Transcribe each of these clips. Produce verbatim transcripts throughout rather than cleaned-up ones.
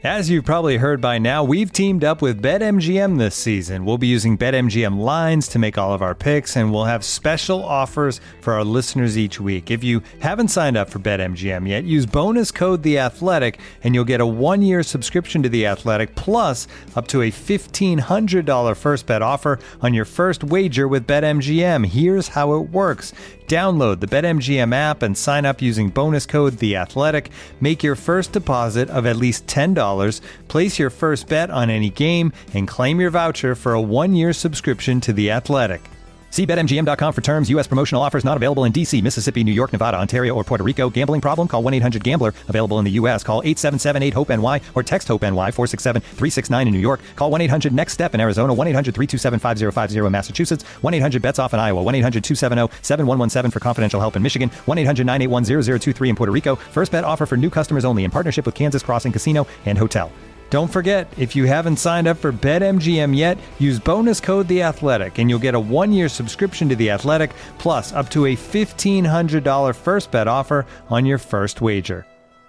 As you've probably heard by now, we've teamed up with BetMGM this season. We'll be using BetMGM lines to make all of our picks, and we'll have special offers for our listeners each week. If you haven't signed up for BetMGM yet, use bonus code The Athletic, and you'll get a one-year subscription to The Athletic, plus up to a fifteen hundred dollars first bet offer on your first wager with BetMGM. Here's how it works. Download the BetMGM app and sign up using bonus code The Athletic. Make your first deposit of at least ten dollars. Place your first bet on any game and claim your voucher for a one-year subscription to The Athletic. See Bet M G M dot com for terms. U S promotional offers not available in D C, Mississippi, New York, Nevada, Ontario, or Puerto Rico. Gambling problem? Call one eight hundred gambler. Available in the U S. Call eight seven seven eight hope N Y or text HOPE-NY four six seven three six nine in New York. Call one eight hundred next step in Arizona. one eight hundred three two seven five zero five zero in Massachusetts. one eight hundred bets off in Iowa. one eight hundred two seven zero seven one one seven for confidential help in Michigan. one eight hundred nine eight one zero zero two three in Puerto Rico. First bet offer for new customers only in partnership with Kansas Crossing Casino and Hotel. Don't forget, if you haven't signed up for BetMGM yet, use bonus code The Athletic, and you'll get a one-year subscription to The Athletic, plus up to a fifteen hundred dollars first bet offer on your first wager.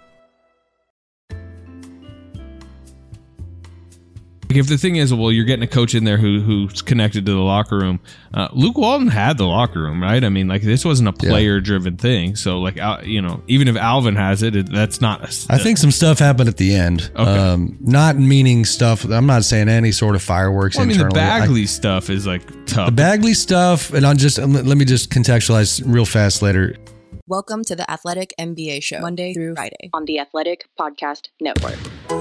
If the thing is, well, you're getting a coach in there who who's connected to the locker room. Uh, Luke Walton had the locker room, right? I mean, like, this wasn't a player-driven yeah. thing. So, like, you know, even if Alvin has it, it that's not. A, I think some stuff happened at the end. Okay. Um, not meaning stuff. I'm not saying any sort of fireworks. Well, I mean, internally. the Bagley I, stuff is like tough. The Bagley stuff, and I'll just let me just contextualize real fast later. Welcome to the Athletic N B A Show, Monday through Friday on the Athletic Podcast Network.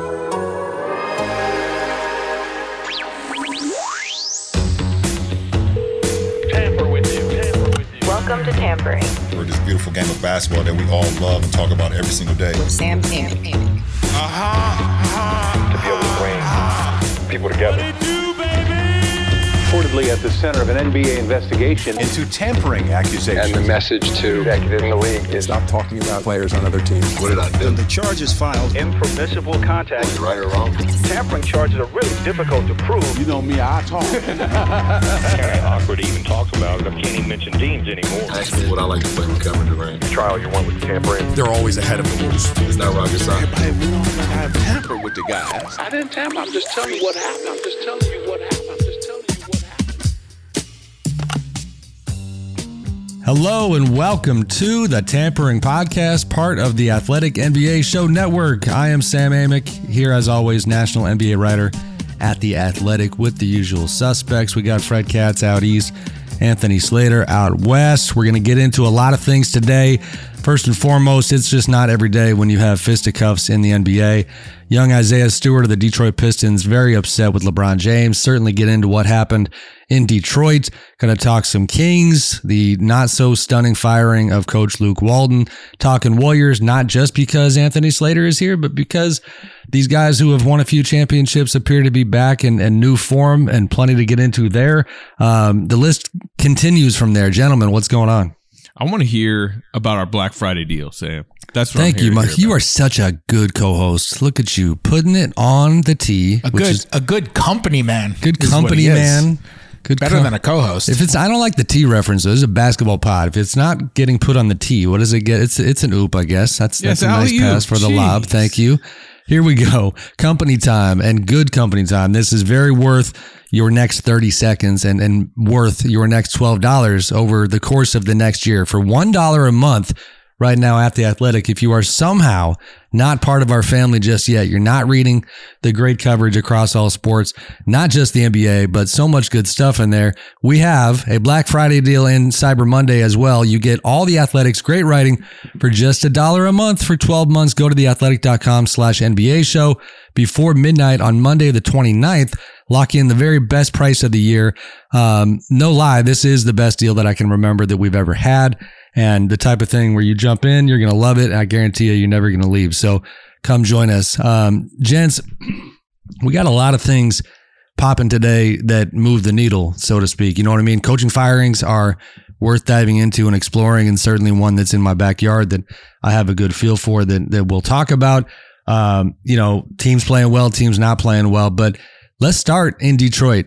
Welcome to Tampering. We're this beautiful game of basketball that we all love and talk about every single day. With Sam Amick. Uh-huh, uh-huh, to be able to bring uh-huh. people together. Reportedly at the center of an N B A investigation into tampering accusations. And the message to executive in the league is stop talking about players on other teams. What did I do? The charges filed. Impermissible contact. Was it right or wrong? Tampering charges are really difficult to prove. You know me, I talk. Kind of awkward to even talk about it. I can't even mention teams anymore. Ask me what I like to play with Kevin Durant. The trial you won with the tampering. They're always ahead of the rules. It's not rocket science. Hey, we don't have tamper with the guys. I didn't tamper. I'm just telling you what happened. I'm just telling you what happened. I'm just telling you what happened. Hello and welcome to the Tampering Podcast, part of the Athletic N B A Show Network. I am Sam Amick, here as always, national N B A writer at The Athletic with the usual suspects. We got Fred Katz out east, Anthony Slater out west. We're going to get into a lot of things today. First and foremost, it's just not every day when you have fisticuffs in the N B A. Young Isaiah Stewart of the Detroit Pistons very upset with LeBron James. Certainly get into what happened in Detroit. Going to talk some Kings, the not so stunning firing of Coach Luke Walton. Talking Warriors, not just because Anthony Slater is here, but because these guys who have won a few championships appear to be back in, in new form, and plenty to get into there. Um, the list continues from there. Gentlemen, what's going on? I want to hear about our Black Friday deal, Sam. That's what Thank I'm you, Mike. You about. are such a good co-host. Look at you putting it on the tee. A good, is, a good company man. Good company man. Good Better com- than a co-host. If it's, I don't like the tee reference. This is a basketball pod. If it's not getting put on the tee, what does it get? It's it's an oop, I guess. That's yes, that's a nice pass for the Jeez. lob. Thank you. Here we go. Company time and good company time. This is very worth your next thirty seconds and, and worth your next twelve dollars over the course of the next year. For one dollar a month right now at The Athletic, if you are somehow not part of our family just yet, you're not reading the great coverage across all sports, not just the N B A, but so much good stuff in there. We have a Black Friday deal and Cyber Monday as well. You get all The Athletic's great writing for just a dollar a month for twelve months. Go to theathletic.com slash NBA show before midnight on Monday, the twenty-ninth. Lock in the very best price of the year. Um, no lie, this is the best deal that I can remember that we've ever had. And the type of thing where you jump in, you're going to love it. I guarantee you, you're never going to leave. So come join us. Um, gents, we got a lot of things popping today that move the needle, so to speak. You know what I mean? Coaching firings are worth diving into and exploring, and certainly one that's in my backyard that I have a good feel for that, that we'll talk about. Um, you know, teams playing well, teams not playing well. But let's start in Detroit.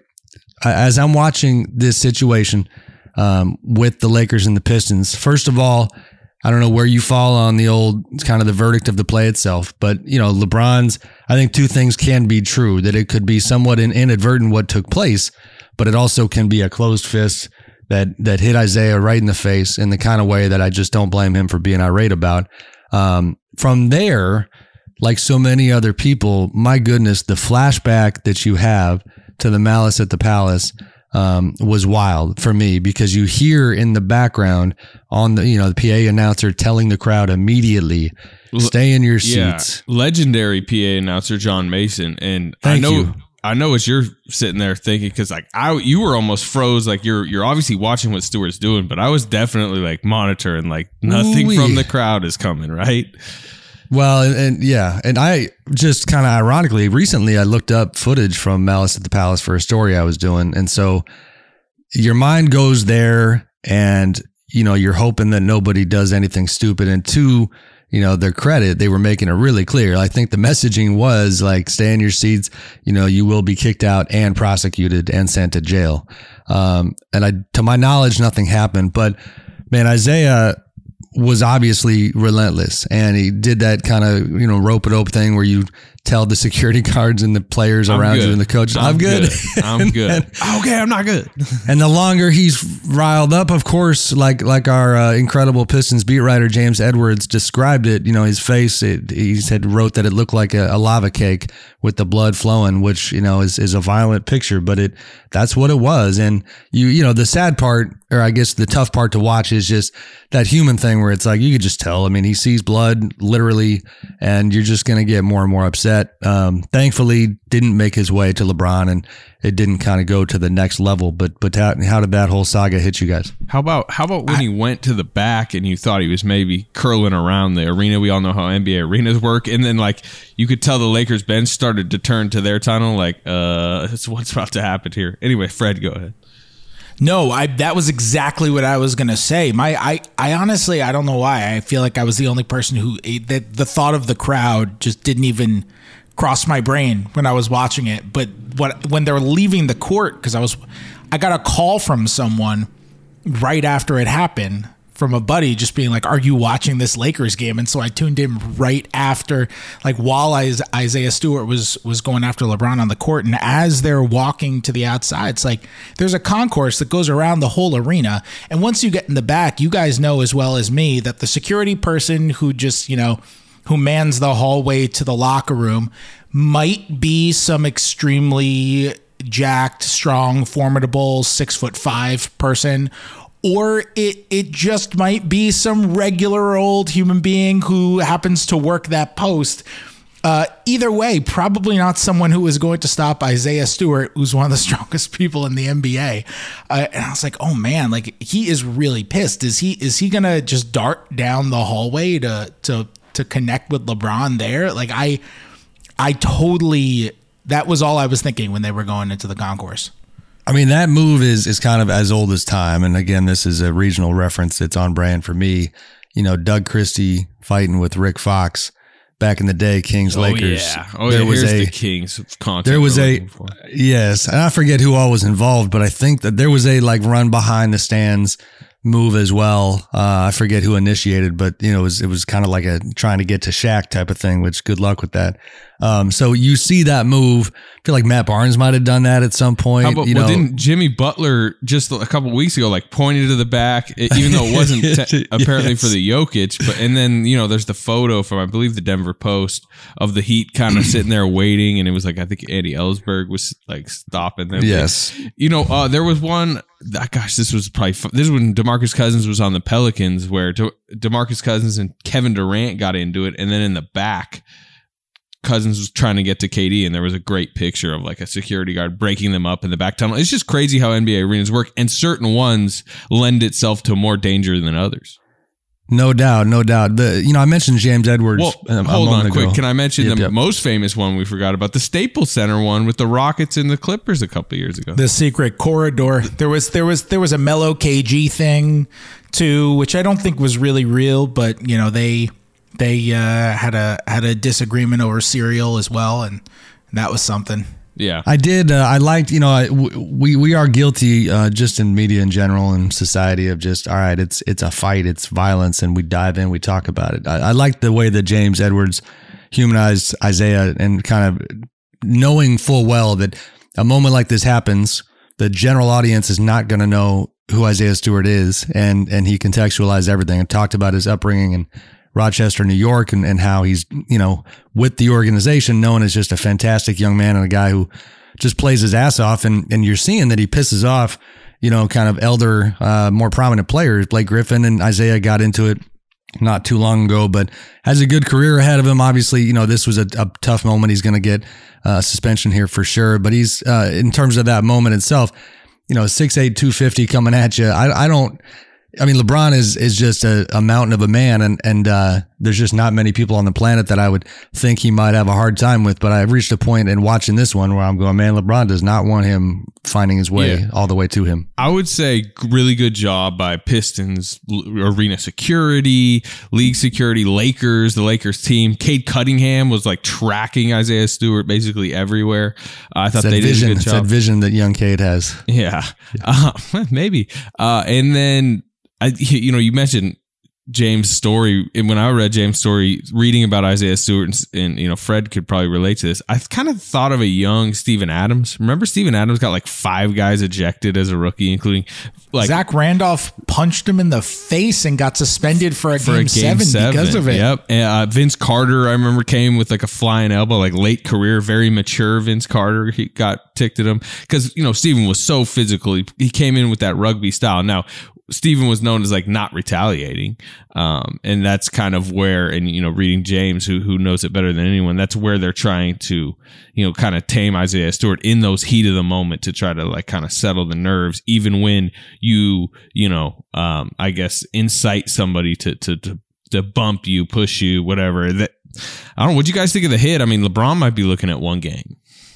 As I'm watching this situation, Um, with the Lakers and the Pistons. First of all, I don't know where you fall on the old kind of the verdict of the play itself, but you know, LeBron's, I think two things can be true, that it could be somewhat inadvertent what took place, but it also can be a closed fist that, that hit Isaiah right in the face in the kind of way that I just don't blame him for being irate about. Um, from there, like so many other people, my goodness, the flashback that you have to the Malice at the Palace um, was wild for me, because you hear in the background on the, you know, the P A announcer telling the crowd immediately, stay in your seats. Yeah. Legendary P A announcer John Mason. And Thank I know, you. I know what you're sitting there thinking, because like I, you were almost froze. Like you're, you're obviously watching what Stewart's doing, but I was definitely like monitoring, like nothing Ooh-wee. from the crowd is coming, right? Well, and, and yeah, and I just kind of ironically, recently I looked up footage from Malice at the Palace for a story I was doing. And so your mind goes there and, you know, you're hoping that nobody does anything stupid. And two, you know, their credit, they were making it really clear. I think the messaging was like, stay in your seats, you know, you will be kicked out and prosecuted and sent to jail. Um, and I, to my knowledge, nothing happened, but man, Isaiah was obviously relentless, and he did that kind of, you know, rope a dope thing where you tell the security guards and the players I'm around good. you and the coach, I'm, I'm good. good. I'm good. then, okay, I'm not good. And the longer he's riled up, of course, like like our uh, incredible Pistons beat writer James Edwards described it, you know, his face, it, he said, wrote that it looked like a, a lava cake with the blood flowing, which, you know, is, is a violent picture, but it that's what it was. And you, you know, the sad part, or I guess the tough part to watch, is just that human thing where it's like, you could just tell. I mean, he sees blood literally, and you're just going to get more and more upset. Um, thankfully, didn't make his way to LeBron, and it didn't kind of go to the next level. But but how, how did that whole saga hit you guys? How about how about when I, he went to the back and you thought he was maybe curling around the arena? We all know how N B A arenas work, and then like you could tell the Lakers bench started to turn to their tunnel, like uh, that's what's about to happen here. Anyway, Fred, go ahead. No, I that was exactly what I was gonna say. My, I, I honestly, I don't know why. I feel like I was the only person who that the thought of the crowd just didn't even cross my brain when I was watching it. But what when they were leaving the court, because I was, I got a call from someone right after it happened, from a buddy, just being like, are you watching this Lakers game? And so I tuned in right after, like while Isaiah Stewart was was going after LeBron on the court. And as they're walking to the outside, it's like there's a concourse that goes around the whole arena. And once you get in the back, you guys know as well as me that the security person who just, you know, who mans the hallway to the locker room might be some extremely jacked, strong, formidable, six foot five person, or it it just might be some regular old human being who happens to work that post. Uh, either way, probably not someone who is going to stop Isaiah Stewart, who's one of the strongest people in the N B A. Uh, and I was like, oh man, like he is really pissed. Is he is he gonna just dart down the hallway to to to connect with LeBron there? Like I I totally, that was all I was thinking when they were going into the concourse. I mean, that move is is kind of as old as time. And again, this is a regional reference that's on brand for me. You know, Doug Christie fighting with Rick Fox back in the day, Kings oh, Lakers. Yeah. Oh, there yeah. was Here's a, the Kings content. There was a, yes. And I forget who all was involved, but I think that there was a like run behind the stands move as well. Uh, I forget who initiated, but you know, it was, it was kind of like a trying to get to Shaq type of thing, which good luck with that. Um, so you see that move. I feel like Matt Barnes might have done that at some point. How about, you well, know, didn't Jimmy Butler just a couple weeks ago, like pointed to the back, even though it wasn't te- apparently yes. for the Jokic, but, and then, you know, there's the photo from, I believe the Denver Post of the Heat kind of sitting there waiting. And it was like, I think Andy Ellsberg was like stopping them. Yes. You know, uh, there was one, gosh, this was probably, this is when DeMarcus Cousins was on the Pelicans, where De- DeMarcus Cousins and Kevin Durant got into it. And then in the back, Cousins was trying to get to K D, and there was a great picture of like a security guard breaking them up in the back tunnel. It's just crazy how N B A arenas work, and certain ones lend itself to more danger than others. No doubt, no doubt. The you know I mentioned James Edwards. Well, a, a hold on, ago. quick. Can I mention yep, the yep. most famous one we forgot about? The Staples Center one with the Rockets and the Clippers a couple years ago. The secret corridor. There was there was there was a Melo K G thing too, which I don't think was really real, but you know they. They uh, had a had a disagreement over cereal as well, and that was something. Yeah, I did. Uh, I liked, you know, I, we we are guilty uh, just in media in general and society of just, all right, it's it's a fight, it's violence, and we dive in, we talk about it. I, I liked the way that James Edwards humanized Isaiah and kind of knowing full well that a moment like this happens, the general audience is not going to know who Isaiah Stewart is, and and he contextualized everything and talked about his upbringing in Rochester, New York, and, and how he's, you know, with the organization known as just a fantastic young man and a guy who just plays his ass off. And, and you're seeing that he pisses off, you know, kind of elder, uh, more prominent players. Blake Griffin and Isaiah got into it not too long ago, but has a good career ahead of him. Obviously, you know, this was a, a tough moment. He's going to get uh, suspension here for sure. But he's, uh, in terms of that moment itself, you know, six eight, two fifty coming at you. I, I don't, I mean, LeBron is is just a, a mountain of a man, and and uh, there's just not many people on the planet that I would think he might have a hard time with. But I've reached a point in watching this one where I'm going, man, LeBron does not want him finding his way yeah. all the way to him. I would say really good job by Pistons arena security, league security, Lakers, the Lakers team. Cade Cunningham was like tracking Isaiah Stewart basically everywhere. Uh, I thought they vision, did a good job. It's that vision that young Cade has. Yeah, yeah. Uh, maybe. Uh, and then. I, you know, you mentioned James' story, and when I read James' story, reading about Isaiah Stewart, and, and you know, Fred could probably relate to this. I kind of thought of a young Steven Adams. Remember, Steven Adams got like five guys ejected as a rookie, including like Zach Randolph punched him in the face and got suspended for a, for game, a game seven, seven because of it. Yep. And, uh, Vince Carter, I remember, came with like a flying elbow, like late career, very mature Vince Carter. He got ticked at him because, you know, Steven was so physical. He, he came in with that rugby style. Now, Steven was known as like not retaliating. Um, and that's kind of where, and, you know, reading James, who, who knows it better than anyone, that's where they're trying to, you know, kind of tame Isaiah Stewart in those heat of the moment to try to like kind of settle the nerves, even when you, you know, um, I guess incite somebody to, to, to, to bump you, push you, whatever. That, I don't know. What'd you guys think of the hit? I mean, LeBron might be looking at one game.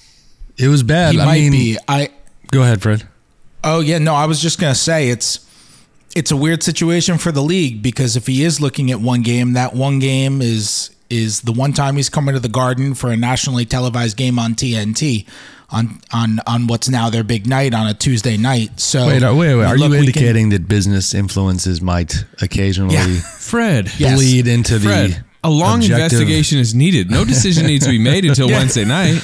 It was bad. He I might mean, be. I, go ahead, Fred. Oh yeah. No, I was just going to say it's, It's a weird situation for the league because if he is looking at one game, that one game is is the one time he's coming to the Garden for a nationally televised game on T N T on on on what's now their big night on a Tuesday night. So wait, wait, wait. Are look, you indicating can, that business influences might occasionally yeah. Fred bleed yes. into Fred, the a long objective. investigation is needed. No decision needs to be made until yeah. Wednesday night.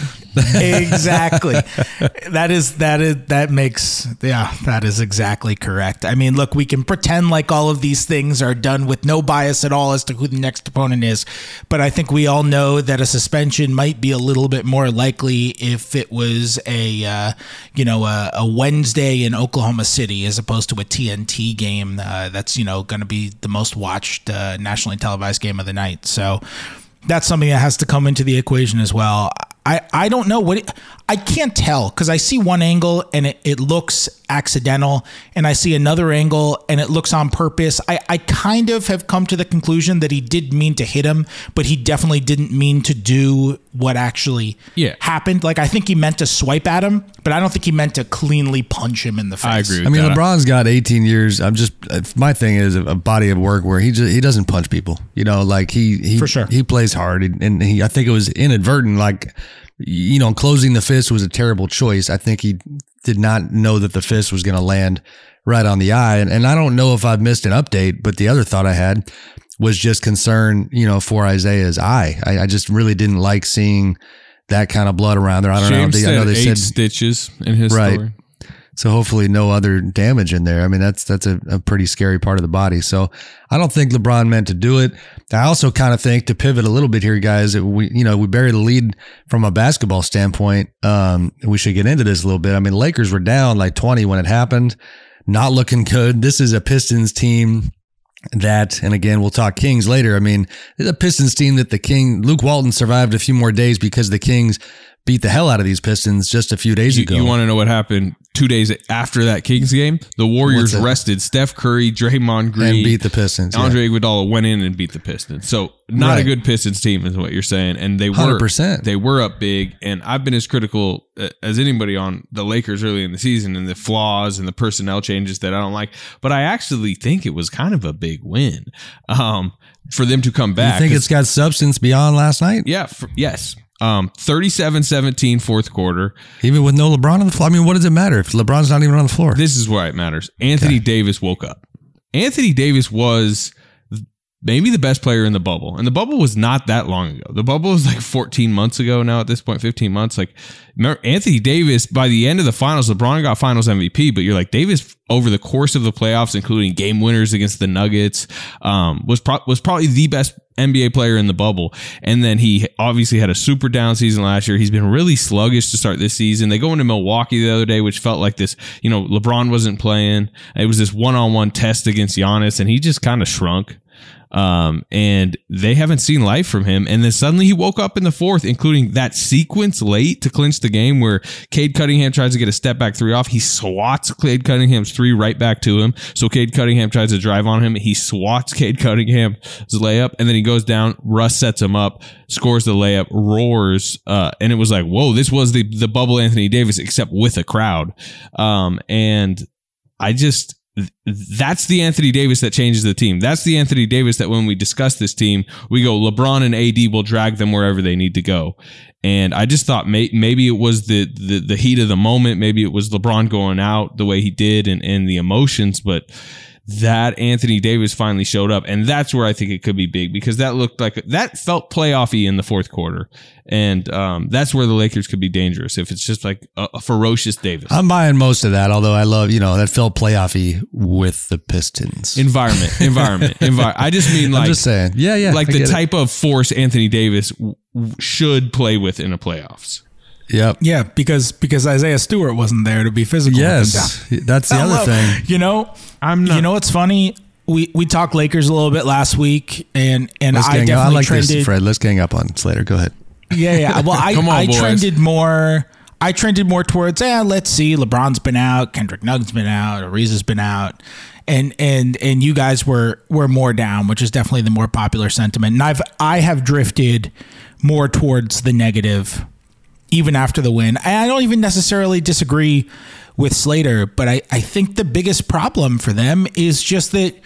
Exactly. That is that is that makes yeah, that is exactly correct. I mean, look, we can pretend like all of these things are done with no bias at all as to who the next opponent is, but I think we all know that a suspension might be a little bit more likely if it was a uh, you know a, a Wednesday in Oklahoma City as opposed to a T N T game uh, that's you know going to be the most watched uh, nationally televised game of the night. So that's something that has to come into the equation as well. I, I don't know what it, I can't tell because I see one angle and it, it looks accidental and I see another angle and it looks on purpose. I, I kind of have come to the conclusion that he did mean to hit him, but he definitely didn't mean to do what actually yeah. happened. Like I think he meant to swipe at him, but I don't think he meant to cleanly punch him in the face. I agree with I mean, that. LeBron's got eighteen years. I'm just, my thing is a body of work where he just, he doesn't punch people, you know, like he, he, For sure. he plays hard and he, I think it was inadvertent, like, you know, closing the fist was a terrible choice. I think he did not know that the fist was going to land right on the eye. And, and I don't know if I've missed an update, but the other thought I had was just concern, you know, for Isaiah's eye. I, I just really didn't like seeing that kind of blood around there. I don't James know. Said I know they eight said stitches in his right. story. So hopefully no other damage in there. I mean, that's that's a, a pretty scary part of the body. So I don't think LeBron meant to do it. I also kind of think, to pivot a little bit here, guys, that we, you know, we buried the lead from a basketball standpoint. Um, we should get into this a little bit. I mean, Lakers were down like twenty when it happened, not looking good. This is a Pistons team that, and again, we'll talk Kings later. I mean, it's a Pistons team that the King, Luke Walton survived a few more days because the Kings beat the hell out of these Pistons just a few days you, ago. You want to know what happened two days after that Kings game? The Warriors rested Steph Curry, Draymond Green, and beat the Pistons. Andre yeah. Iguodala went in and beat the Pistons. So not right. a good Pistons team is what you're saying. And they were one hundred percent. They were up big. And I've been as critical as anybody on the Lakers early in the season and the flaws and the personnel changes that I don't like. But I actually think it was kind of a big win um, for them to come back. You think it's got substance beyond last night? Yeah. For, yes. Um, thirty-seven seventeen fourth quarter. Even with no LeBron on the floor. I mean, what does it matter if LeBron's not even on the floor? This is why it matters. Anthony okay. Davis woke up. Anthony Davis was maybe the best player in the bubble. And the bubble was not that long ago. The bubble was like fourteen months ago now at this point, fifteen months. Like, remember, Anthony Davis, by the end of the finals, LeBron got finals M V P, but you're like, Davis, over the course of the playoffs, including game winners against the Nuggets, um, was, pro- was probably the best N B A player in the bubble. And then he obviously had a super down season last year. He's been really sluggish to start this season. They go into Milwaukee the other day, which felt like this, you know, LeBron wasn't playing. It was this one-on-one test against Giannis, and he just kind of shrunk. Um, and they haven't seen life from him. And then suddenly he woke up in the fourth, including that sequence late to clinch the game where Cade Cunningham tries to get a step back three off. He swats Cade Cunningham's three right back to him. So Cade Cunningham tries to drive on him. He swats Cade Cunningham's layup, and then he goes down. Russ sets him up, scores the layup, roars. Uh, and it was like, whoa, this was the, the bubble Anthony Davis, except with a crowd. Um, and I just, that's the Anthony Davis that changes the team. That's the Anthony Davis that when we discuss this team, we go, LeBron and A D will drag them wherever they need to go. And I just thought may, maybe it was the, the the heat of the moment. Maybe it was LeBron going out the way he did and, and the emotions. But that Anthony Davis finally showed up. And that's where I think it could be big, because that looked like that felt playoffy in the fourth quarter. And um, that's where the Lakers could be dangerous if it's just like a, a ferocious Davis. I'm buying most of that, although I love, you know, that felt playoffy with the Pistons. Environment, environment, environment. I just mean like, I'm just saying, yeah, yeah, like I the get type it. of force Anthony Davis w- should play with in a playoffs. Yep. Yeah, because because Isaiah Stewart wasn't there to be physical. Yes, that's the other thing. You know, I'm not, you know what's funny? We we talked Lakers a little bit last week, and and Let's I gang definitely up. I like trended. this, Fred. Let's gang up on Slater. Go ahead. Yeah, yeah. Well, I Come on, I boys. trended more. I trended more towards. Yeah, let's see. LeBron's been out. Kendrick Nugg's been out. Ariza's been out. And and and you guys were were more down, which is definitely the more popular sentiment. And I've I have drifted more towards the negative, even after the win. I don't even necessarily disagree with Slater, but I, I think the biggest problem for them is just that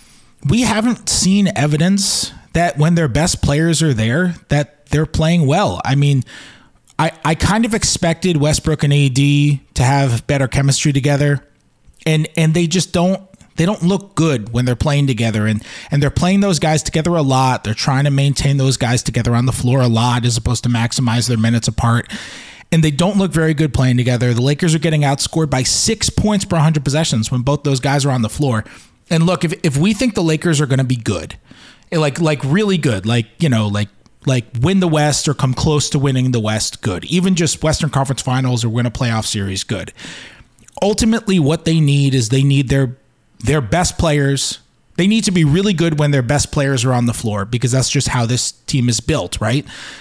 we haven't seen evidence that when their best players are there, that they're playing well. I mean, I, I kind of expected Westbrook and A D to have better chemistry together, and and they just don't. They don't look good when they're playing together, and, and they're playing those guys together a lot. They're trying to maintain those guys together on the floor a lot as opposed to maximize their minutes apart. And they don't look very good playing together. The Lakers are getting outscored by six points per one hundred possessions when both those guys are on the floor. And look, if if we think the Lakers are going to be good, like like really good, like, you know, like like win the West or come close to winning the West, good. Even just Western Conference Finals or win a playoff series, good. Ultimately, what they need is they need their Their best players, they need to be really good when their best players are on the floor, because that's just how this team is built, right?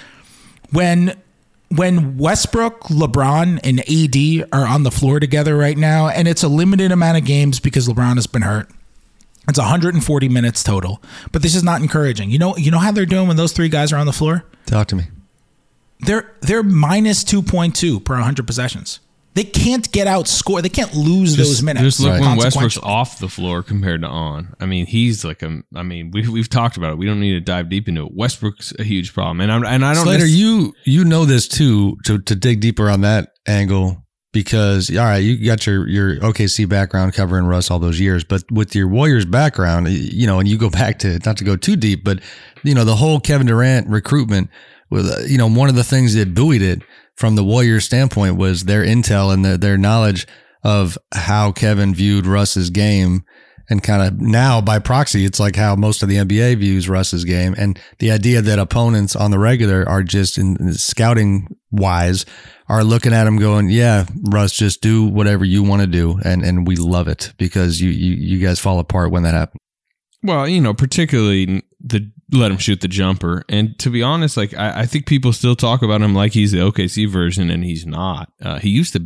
When when Westbrook, LeBron, and A D are on the floor together right now, and it's a limited amount of games because LeBron has been hurt. It's one hundred forty minutes total, but this is not encouraging. You know, you know how they're doing when those three guys are on the floor? Talk to me. They're they're minus two point two per one hundred possessions. They can't get outscored. They can't lose just, those minutes. Just look right. when Westbrook's off the floor compared to on. I mean, he's like a. I mean, we we've talked about it. We don't need to dive deep into it. Westbrook's a huge problem, and I'm and I don't. Slater, necess- you you know this too. To to dig deeper on that angle, because all right, you got your your O K C background covering Russ all those years, but with your Warriors background, you know, and you go back to not to go too deep, but you know the whole Kevin Durant recruitment. With uh, you know one of the things that buoyed it from the Warriors standpoint was their intel and their, their knowledge of how Kevin viewed Russ's game, and kind of now by proxy, it's like how most of the N B A views Russ's game, and the idea that opponents on the regular are just in, in scouting wise are looking at him going, yeah, Russ, just do whatever you want to do. And, and we love it because you, you, you guys fall apart when that happens. Well, you know, particularly the let him shoot the jumper. And to be honest, like I, I think people still talk about him like he's the O K C version, and he's not. Uh, he used to be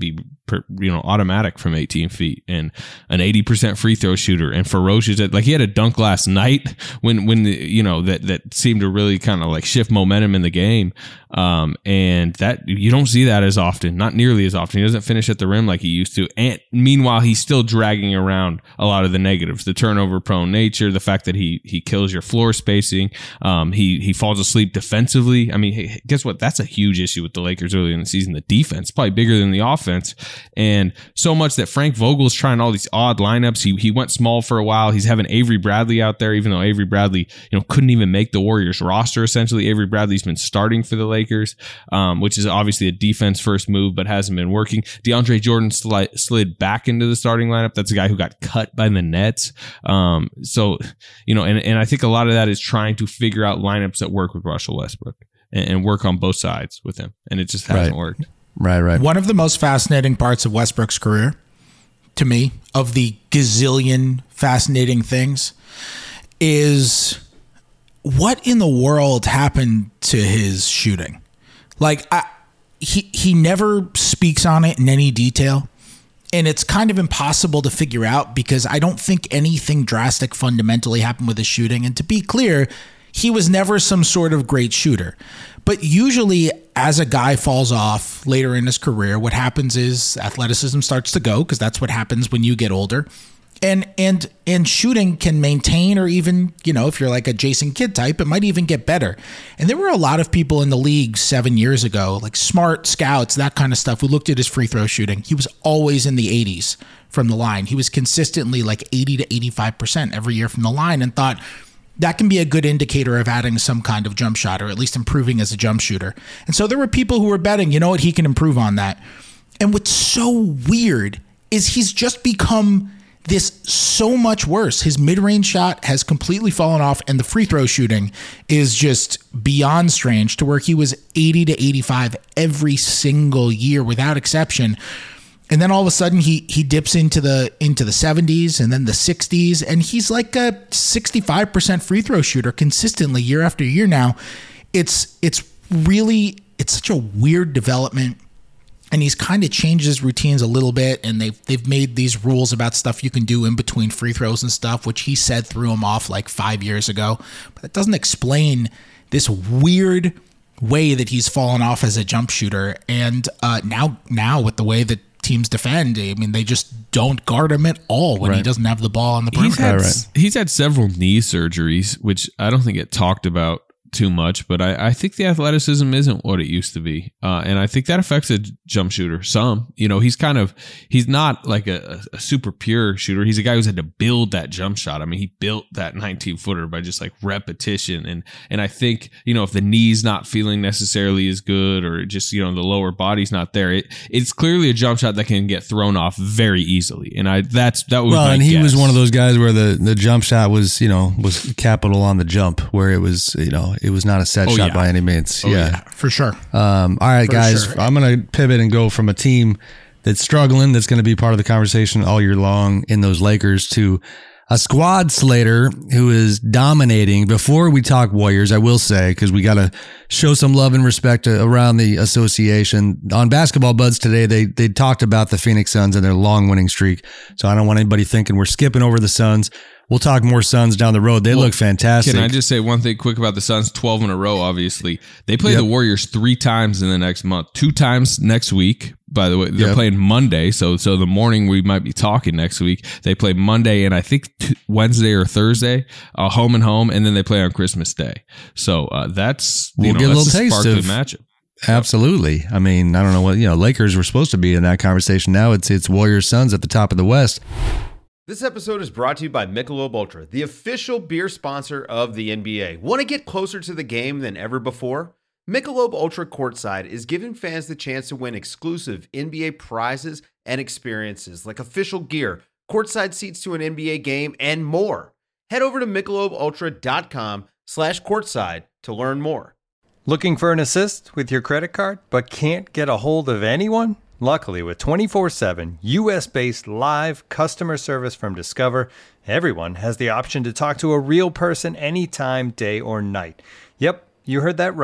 per, you know, automatic from eighteen feet, and an eighty percent free throw shooter, and ferocious. Like he had a dunk last night when, when the, you know, that, that seemed to really kind of like shift momentum in the game. Um, and that you don't see that as often, not nearly as often. He doesn't finish at the rim like he used to. And meanwhile, he's still dragging around a lot of the negatives, the turnover prone nature, the fact that he, he kills your floor spacing. Um, he, he falls asleep defensively. I mean, hey, guess what? That's a huge issue with the Lakers early in the season. The defense, probably bigger than the offense. And so much that Frank Vogel's trying all these odd lineups. He, he went small for a while. He's having Avery Bradley out there, even though Avery Bradley, you know, couldn't even make the Warriors roster. Essentially, Avery Bradley's been starting for the Lakers, um, which is obviously a defense first move, but hasn't been working. DeAndre Jordan sli- slid back into the starting lineup. That's a guy who got cut by the Nets. Um, so, you know, and, and I think a lot of that is trying to figure out lineups that work with Russell Westbrook and, and work on both sides with him. And it just hasn't right. worked. Right, right. One of the most fascinating parts of Westbrook's career, to me, of the gazillion fascinating things, is what in the world happened to his shooting? Like, I, he he never speaks on it in any detail, and it's kind of impossible to figure out because I don't think anything drastic fundamentally happened with his shooting. And to be clear, he was never some sort of great shooter. But usually, as a guy falls off later in his career, what happens is athleticism starts to go, because that's what happens when you get older. And and and shooting can maintain, or even, you know, if you're like a Jason Kidd type, it might even get better. And there were a lot of people in the league seven years ago, like smart scouts, that kind of stuff, who looked at his free throw shooting. He was always in the eighties from the line. He was consistently like eighty to eighty-five percent every year from the line, and thought that can be a good indicator of adding some kind of jump shot, or at least improving as a jump shooter. And so there were people who were betting, you know what, he can improve on that. And what's so weird is he's just become this so much worse. His mid-range shot has completely fallen off, and the free throw shooting is just beyond strange, to where he was eighty to eighty-five every single year without exception. And then all of a sudden he he dips into the into the seventies and then the sixties, and he's like a sixty-five percent free throw shooter consistently year after year now. It's it's really it's such a weird development. And he's kind of changed his routines a little bit, and they've they've made these rules about stuff you can do in between free throws and stuff, which he said threw him off like five years ago. But that doesn't explain this weird way that he's fallen off as a jump shooter. And uh, now now with the way that teams defend, I mean, they just don't guard him at all when right. he doesn't have the ball on the perimeter. He's had, right, right. he's had several knee surgeries, which I don't think get talked about too much, but I, I think the athleticism isn't what it used to be. Uh, and I think that affects a jump shooter some. You know, he's kind of, he's not like a, a super pure shooter. He's a guy who's had to build that jump shot. I mean, he built that nineteen footer by just like repetition. And, and I think, you know, if the knee's not feeling necessarily as good, or just, you know, the lower body's not there, it, it's clearly a jump shot that can get thrown off very easily. And I, that's, that was, well, my and he guess. was one of those guys where the, the jump shot was, you know, was capital on the jump, where it was, you know, it was not a set oh, shot yeah. by any means. Oh, yeah. yeah, for sure. Um, all right, For guys, sure. I'm going to pivot and go from a team that's struggling, that's going to be part of the conversation all year long in those Lakers, to a squad Slater who is dominating. Before we talk Warriors, I will say, because we got to show some love and respect around the association. On Basketball Buds today, they they talked about the Phoenix Suns and their long winning streak. So I don't want anybody thinking we're skipping over the Suns. We'll talk more Suns down the road. They well, look fantastic. Can I just say one thing quick about the Suns? twelve in a row, obviously. They play yep. the Warriors three times in the next month. Two times next week, by the way. They're yep. playing Monday, so so the morning we might be talking next week. They play Monday and I think t- Wednesday or Thursday, uh, home and home, and then they play on Christmas Day. So uh, that's, you we'll know, get a that's little a taste sparkly of matchup. Absolutely. I mean, I don't know what, you know, Lakers were supposed to be in that conversation. Now it's it's Warriors Suns at the top of the West. This episode is brought to you by Michelob Ultra, the official beer sponsor of the N B A. Want to get closer to the game than ever before? Michelob Ultra Courtside is giving fans the chance to win exclusive N B A prizes and experiences like official gear, courtside seats to an N B A game, and more. Head over to michelobultra.com slash courtside to learn more. Looking for an assist with your credit card but can't get a hold of anyone? Luckily, with twenty-four seven U S-based live customer service from Discover, everyone has the option to talk to a real person anytime, day or night. Yep, you heard that right.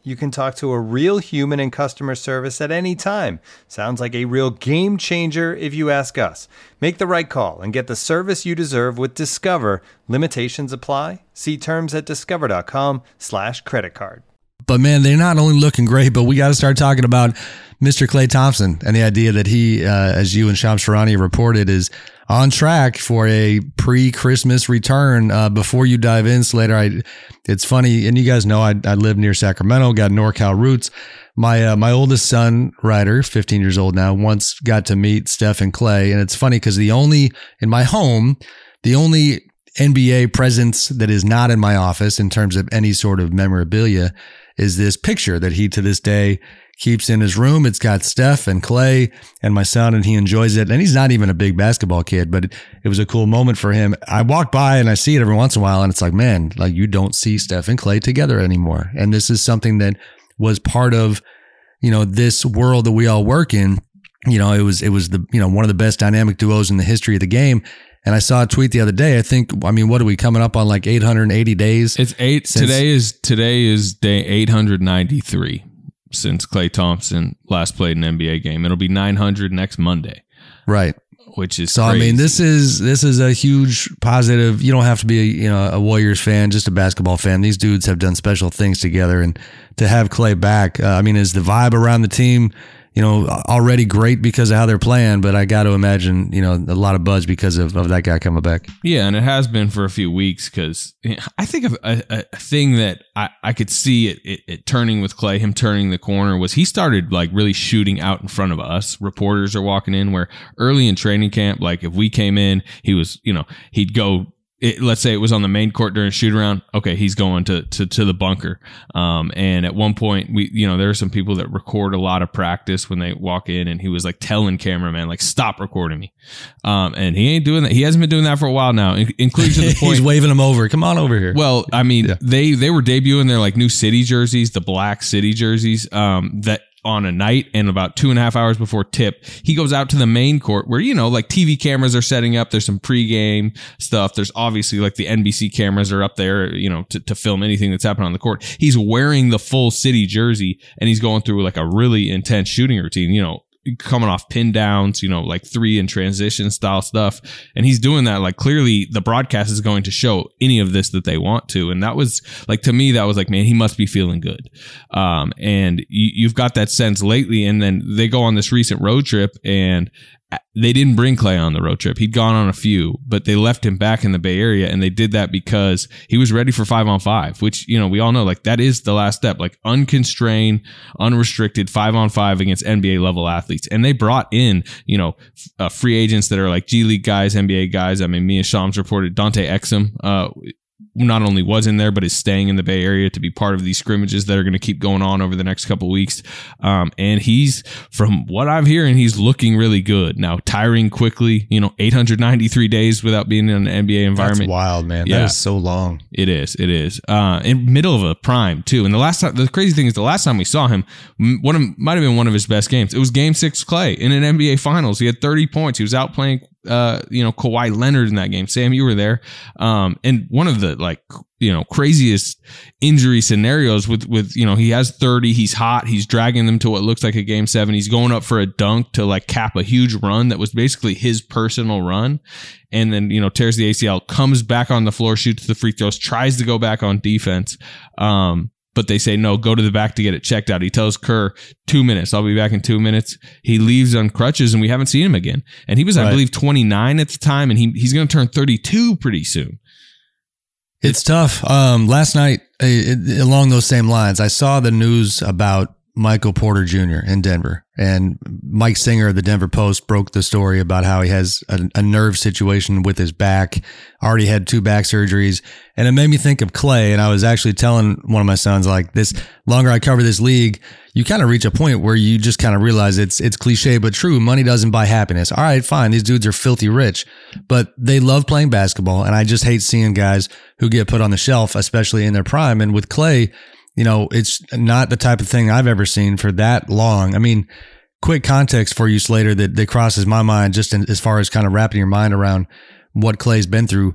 You can talk to a real human in customer service at any time. Sounds like a real game changer if you ask us. Make the right call and get the service you deserve with Discover. Limitations apply. See terms at discover.com slash credit card. But man, they're not only looking great, but we got to start talking about Mister Klay Thompson and the idea that he, uh, as you and Shams Charania reported, is on track for a pre-Christmas return. Uh, before you dive in, Slater, I, it's funny, and you guys know I, I live near Sacramento, got NorCal roots. My uh, my oldest son, Ryder, fifteen years old now, once got to meet Steph and Klay, and it's funny because the only, in my home, the only N B A presence that is not in my office in terms of any sort of memorabilia is this picture that he to this day keeps in his room. It's got Steph and Klay and my son, and he enjoys it. And he's not even a big basketball kid, but it, it was a cool moment for him. I walk by and I see it every once in a while, and it's like, man, like you don't see Steph and Klay together anymore. And this is something that was part of, you know, this world that we all work in. You know, it was, it was the, you know, one of the best dynamic duos in the history of the game. And I saw a tweet the other day. I think, I mean, what are we coming up on, like eight hundred eighty days? It's eight. Since, today is today is day eight hundred ninety-three since Klay Thompson last played an N B A game. It'll be nine hundred next Monday. Right. Which is so. Crazy. I mean, this is this is a huge positive. You don't have to be a, you know a Warriors fan, just a basketball fan. These dudes have done special things together, and to have Klay back, uh, I mean, is the vibe around the team, you know, already great because of how they're playing, but I got to imagine, you know, a lot of buzz because of, of that guy coming back. Yeah, and it has been for a few weeks because I think of a, a thing that I, I could see it, it, it turning with Klay, him turning the corner, was he started like really shooting out in front of us. Reporters are walking in, where early in training camp, like if we came in, he was, you know, he'd go. It, let's say it was on the main court during shoot around. Okay, he's going to, to, to the bunker. Um, and at one point, we, you know, there are some people that record a lot of practice when they walk in, and he was like telling cameraman, like, stop recording me. Um, and he ain't doing that. He hasn't been doing that for a while now, including to the point he's waving him over. Come on over here. Well, I mean, yeah. they they were debuting their like new city jerseys, the black city jerseys. Um, that. On a night, and about two and a half hours before tip, he goes out to the main court where, you know, like T V cameras are setting up. There's some pregame stuff. There's obviously like the N B C cameras are up there, you know, to, to film anything that's happening on the court. He's wearing the full city jersey, and he's going through like a really intense shooting routine, you know, coming off pin downs, you know, like three and transition style stuff. And he's doing that. Like clearly the broadcast is going to show any of this that they want to. And that was like, to me, that was like, man, he must be feeling good. Um, and you, you've got that sense lately. And then they go on this recent road trip, and they didn't bring Klay on the road trip. He'd gone on a few, but they left him back in the Bay Area, and they did that because he was ready for five on five, which, you know, we all know, like, that is the last step, like unconstrained, unrestricted five on five against N B A level athletes. And they brought in, you know, uh, free agents that are like G League guys, N B A guys. I mean, me and Shams reported Dante Exum, uh, not only was in there, but is staying in the Bay Area to be part of these scrimmages that are going to keep going on over the next couple of weeks. Um, and he's, from what I'm hearing, he's looking really good. Now, tiring quickly, you know, eight hundred ninety-three days without being in an N B A environment. That's wild, man. Yeah. That is so long. It is. It is. Uh, in middle of a prime, too. And the last time, the crazy thing is the last time we saw him, one of, might have been one of his best games. It was game six Klay in an N B A Finals. He had thirty points. He was out playing Uh, you know, Kawhi Leonard in that game. Sam, you were there. Um, and one of the like, you know, craziest injury scenarios with, with, you know, he has thirty, he's hot, he's dragging them to what looks like a game seven. He's going up for a dunk to like cap a huge run that was basically his personal run. And then, you know, tears the A C L, comes back on the floor, shoots the free throws, tries to go back on defense. Um, But they say, no, go to the back to get it checked out. He tells Kerr, two minutes. I'll be back in two minutes. He leaves on crutches, and we haven't seen him again. And he was, right. I believe, twenty-nine at the time, and he he's going to turn thirty-two pretty soon. It's, it's tough. Um, last night, it, along those same lines, I saw the news about Michael Porter Junior in Denver. And Mike Singer of the Denver Post broke the story about how he has a, a nerve situation with his back, already had two back surgeries. And it made me think of Klay. And I was actually telling one of my sons, like, this longer I cover this league, you kind of reach a point where you just kind of realize it's it's cliche, but true. Money doesn't buy happiness. All right, fine. These dudes are filthy rich, but they love playing basketball. And I just hate seeing guys who get put on the shelf, especially in their prime. And with Klay, you know, it's not the type of thing I've ever seen for that long. I mean, quick context for you, Slater, that, that crosses my mind just in, as far as kind of wrapping your mind around what Klay's been through.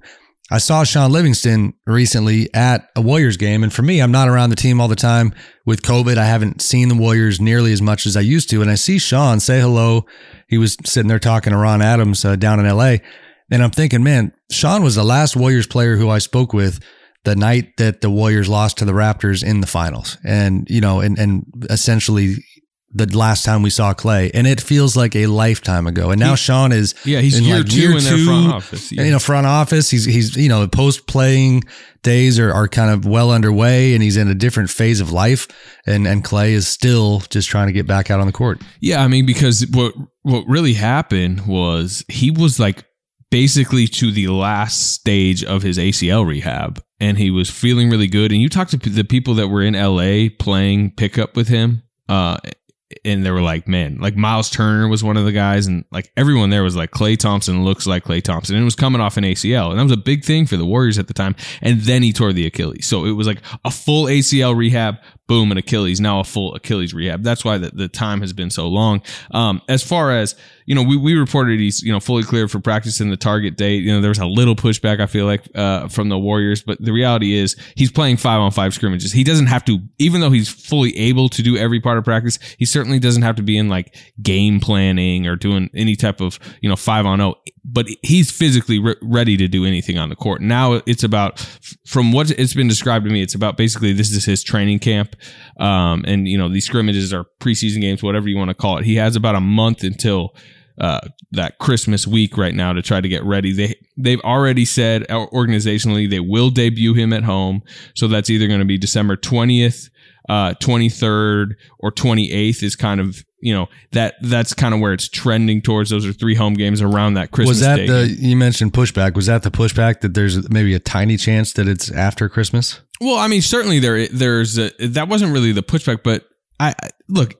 I saw Sean Livingston recently at a Warriors game. And for me, I'm not around the team all the time. With COVID, I haven't seen the Warriors nearly as much as I used to. And I see Sean say hello. He was sitting there talking to Ron Adams uh, down in L A. And I'm thinking, man, Sean was the last Warriors player who I spoke with the night that the Warriors lost to the Raptors in the finals. And, you know, and, and essentially the last time we saw Klay, and it feels like a lifetime ago. And now he, Sean is yeah, he's in year like two year in their two, front office. Yeah. You know, front office. He's he's you know post playing days are, are kind of well underway, and he's in a different phase of life. And and Klay is still just trying to get back out on the court. Yeah, I mean, because what what really happened was he was like basically to the last stage of his A C L rehab, and he was feeling really good. And you talked to the people that were in L A playing pickup with him. Uh, And they were like, man, like Miles Turner was one of the guys, and like everyone there was like, Klay Thompson looks like Klay Thompson, and it was coming off an A C L, and that was a big thing for the Warriors at the time. And then he tore the Achilles, so it was like a full A C L rehab, boom, an Achilles, now a full Achilles rehab. That's why the, the time has been so long. Um, as far as, you know, we, we reported he's, you know, fully cleared for practice in the target date. You know, there was a little pushback, I feel like, uh, from the Warriors, but the reality is he's playing five on five scrimmages. He doesn't have to, even though he's fully able to do every part of practice, he certainly doesn't have to be in like game planning or doing any type of, you know, five on oh, but he's physically re- ready to do anything on the court. Now it's about, from what it's been described to me, it's about basically this is his training camp. Um, and you know, these scrimmages are preseason games, whatever you want to call it. He has about a month until uh, that Christmas week right now to try to get ready. They, they've already said organizationally they will debut him at home. So that's either going to be December twentieth, uh, twenty-third, or twenty-eighth is kind of, you know, that that's kind of where it's trending towards. Those are three home games around that Christmas Was that day. the, you mentioned pushback. Was that the pushback that there's maybe a tiny chance that it's after Christmas? Well, I mean, certainly there, there's a, that wasn't really the pushback, but I, I look,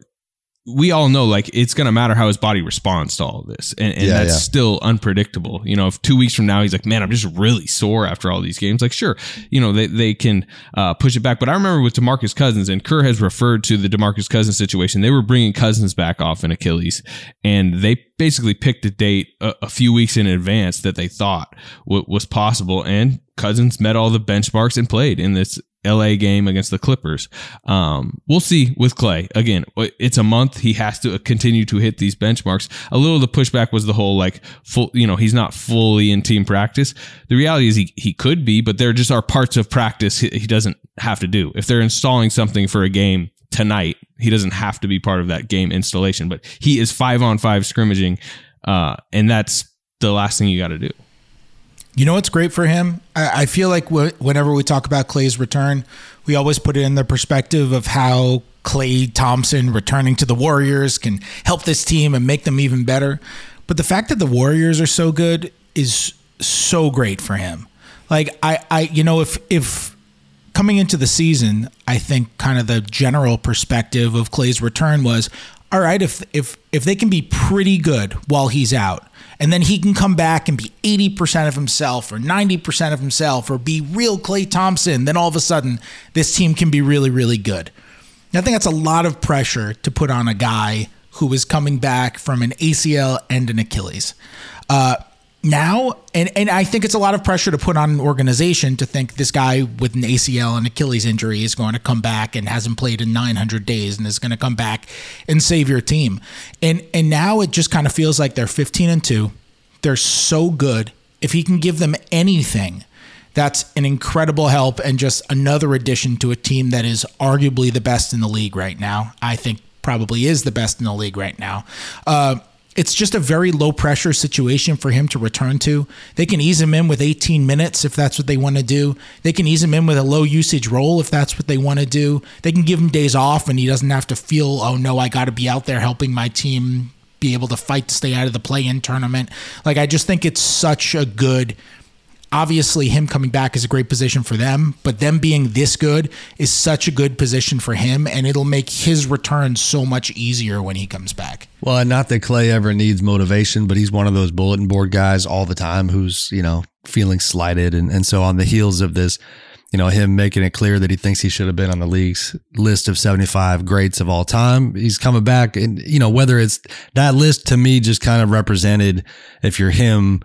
we all know like it's going to matter how his body responds to all of this. And, and Yeah, that's yeah. still unpredictable. You know, if two weeks from now he's like, man, I'm just really sore after all these games. Like, sure, you know, they, they can uh, push it back. But I remember with DeMarcus Cousins, and Kerr has referred to the DeMarcus Cousins situation. They were bringing Cousins back off an Achilles, and they basically picked a date a, a few weeks in advance that they thought w- was possible. And Cousins met all the benchmarks and played in this L A game against the Clippers. Um, we'll see with Klay. Again, it's a month. He has to continue to hit these benchmarks. A little of the pushback was the whole like full, you know, he's not fully in team practice. The reality is he, he could be, but there just are parts of practice he, he doesn't have to do. If they're installing something for a game tonight, he doesn't have to be part of that game installation, but he is five on five scrimmaging. Uh, and that's the last thing you got to do. You know what's great for him? I, I feel like wh- whenever we talk about Klay's return, we always put it in the perspective of how Klay Thompson returning to the Warriors can help this team and make them even better. But the fact that the Warriors are so good is so great for him. Like, I, I you know, if if coming into the season, I think kind of the general perspective of Klay's return was, all right, if if if they can be pretty good while he's out, and then he can come back and be eighty percent of himself or ninety percent of himself or be real Klay Thompson, then all of a sudden this team can be really, really good. I think that's a lot of pressure to put on a guy who is coming back from an A C L and an Achilles. Uh, now, and, and I think it's a lot of pressure to put on an organization to think this guy with an A C L and Achilles injury is going to come back and hasn't played in nine hundred days and is going to come back and save your team. And and now it just kind of feels like they're fifteen and two. They're so good. If he can give them anything, that's an incredible help and just another addition to a team that is arguably the best in the league right now. I think probably is the best in the league right now. Uh, It's just a very low pressure situation for him to return to. They can ease him in with eighteen minutes if that's what they want to do. They can ease him in with a low usage role if that's what they want to do. They can give him days off and he doesn't have to feel, oh no, I got to be out there helping my team be able to fight to stay out of the play-in tournament. Like, I just think it's such a good, obviously him coming back is a great position for them, but them being this good is such a good position for him, and it'll make his return so much easier when he comes back. Well, and not that Klay ever needs motivation, but he's one of those bulletin board guys all the time who's, you know, feeling slighted. And, and so on the heels of this, you know, him making it clear that he thinks he should have been on the league's list of seventy-five greats of all time, he's coming back. And, you know, whether it's that list to me just kind of represented, if you're him,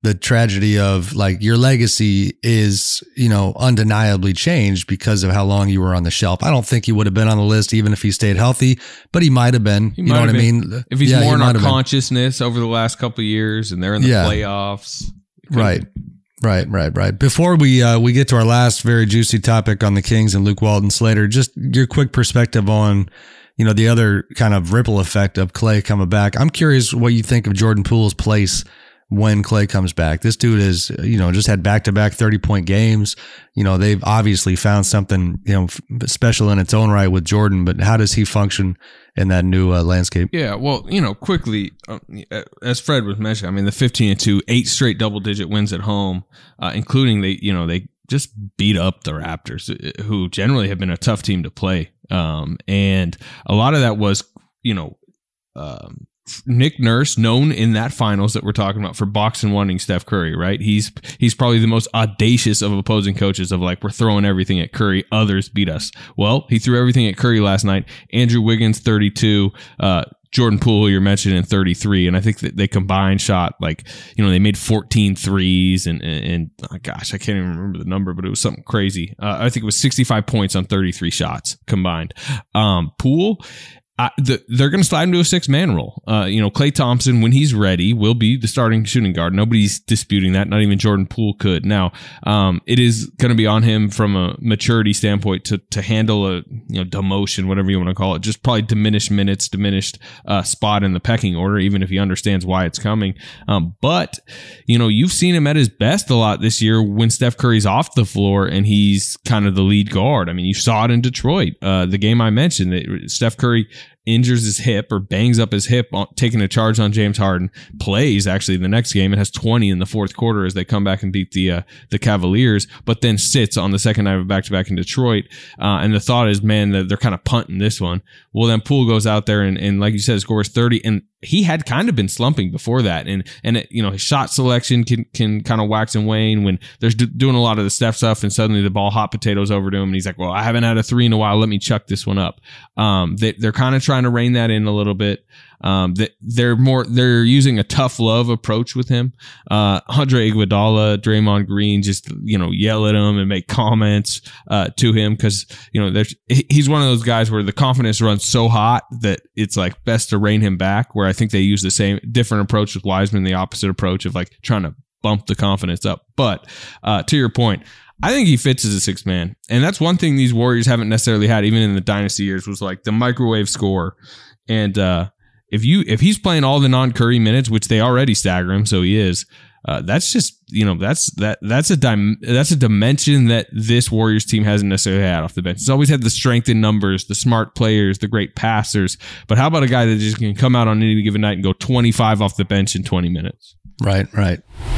the tragedy of like your legacy is, you know, undeniably changed because of how long you were on the shelf. I don't think he would have been on the list even if he stayed healthy, but he might have been. He you know what I mean? If he's yeah, more he in our might have consciousness been. Over the last couple of years and they're in the yeah. playoffs. Right. Right, right, right. Before we uh, we get to our last very juicy topic on the Kings and Luke Walton Slater, just your quick perspective on, you know, the other kind of ripple effect of Klay coming back. I'm curious what you think of Jordan Poole's place when Klay comes back. This dude is, you know, just had back-to-back thirty-point games. You know, they've obviously found something, you know, special in its own right with Jordan, but how does he function in that new uh, landscape? Yeah, well, you know, quickly, uh, as Fred was mentioning, I mean, the fifteen and two, eight straight double-digit wins at home, uh, including they, you know, they just beat up the Raptors, who generally have been a tough team to play. Um, and a lot of that was, you know, um, Nick Nurse, known in that finals that we're talking about for boxing wanting Steph Curry, right? He's he's probably the most audacious of opposing coaches of like, we're throwing everything at Curry, others beat us. Well, he threw everything at Curry last night. Andrew Wiggins, thirty-two, uh, Jordan Poole, who you're mentioning, thirty-three. And I think that they combined shot like, you know, they made fourteen threes and, and, and oh gosh, I can't even remember the number, but it was something crazy. Uh, I think it was sixty-five points on thirty-three shots combined. Um, Poole, I, the, they're going to slide into a six-man role. Uh, you know, Klay Thompson, when he's ready, will be the starting shooting guard. Nobody's disputing that. Not even Jordan Poole could. Now, um, it is going to be on him from a maturity standpoint to to handle a you know demotion, whatever you want to call it. Just probably diminished minutes, diminished uh, spot in the pecking order, even if he understands why it's coming. Um, but you know, you've seen him at his best a lot this year when Steph Curry's off the floor and he's kind of the lead guard. I mean, you saw it in Detroit, uh, the game I mentioned. It, Steph Curry injures his hip or bangs up his hip on, taking a charge on James Harden, plays actually the next game and has twenty in the fourth quarter as they come back and beat the uh, the Cavaliers, but then sits on the second night of back-to-back in Detroit. Uh, and the thought is, man, that they're kind of punting this one. Well, then Poole goes out there and, and like you said, scores thirty, and he had kind of been slumping before that. And, and it, you know, his shot selection can, can kind of wax and wane when there's do, doing a lot of the Steph stuff and suddenly the ball hot potatoes over to him. And he's like, well, I haven't had a three in a while. Let me chuck this one up. Um, they, they're kind of trying to rein that in a little bit. Um, that they're more, they're using a tough love approach with him. Uh, Andre Iguodala, Draymond Green, just, you know, yell at him and make comments, uh, to him. Cause, you know, there's, he's one of those guys where the confidence runs so hot that it's like best to rein him back, where I think they use the same different approach with Wiseman, the opposite approach of like trying to bump the confidence up. But, uh, to your point, I think he fits as a six man. And that's one thing these Warriors haven't necessarily had, even in the dynasty years, was like the microwave score. And, uh, If you if he's playing all the non-Curry minutes, which they already stagger him, so he is, uh, that's just you know that's that that's a dim- that's a dimension that this Warriors team hasn't necessarily had off the bench. It's always had the strength in numbers, the smart players, the great passers. But how about a guy that just can come out on any given night and go twenty-five off the bench in twenty minutes? Right, right.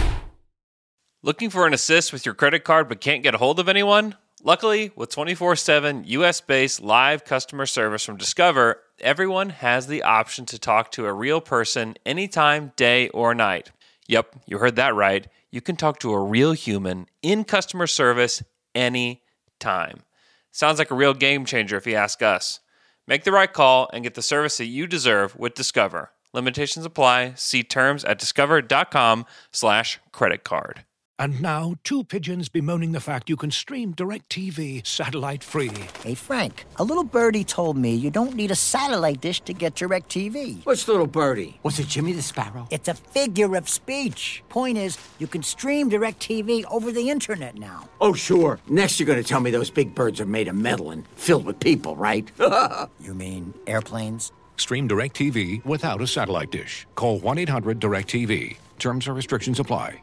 Looking for an assist with your credit card but can't get a hold of anyone? Luckily, with twenty-four seven U S-based live customer service from Discover, everyone has the option to talk to a real person anytime, day or night. Yep, you heard that right. You can talk to a real human in customer service anytime. Sounds like a real game changer if you ask us. Make the right call and get the service that you deserve with Discover. Limitations apply. See terms at discover.com slash credit card. And now, two pigeons bemoaning the fact you can stream DirecTV satellite-free. Hey, Frank, a little birdie told me you don't need a satellite dish to get DirecTV. What's little birdie? Was it Jimmy the Sparrow? It's a figure of speech. Point is, you can stream DirecTV over the internet now. Oh, sure. Next you're going to tell me those big birds are made of metal and filled with people, right? You mean airplanes? Stream DirecTV without a satellite dish. Call one eight hundred direct T V. Terms and restrictions apply.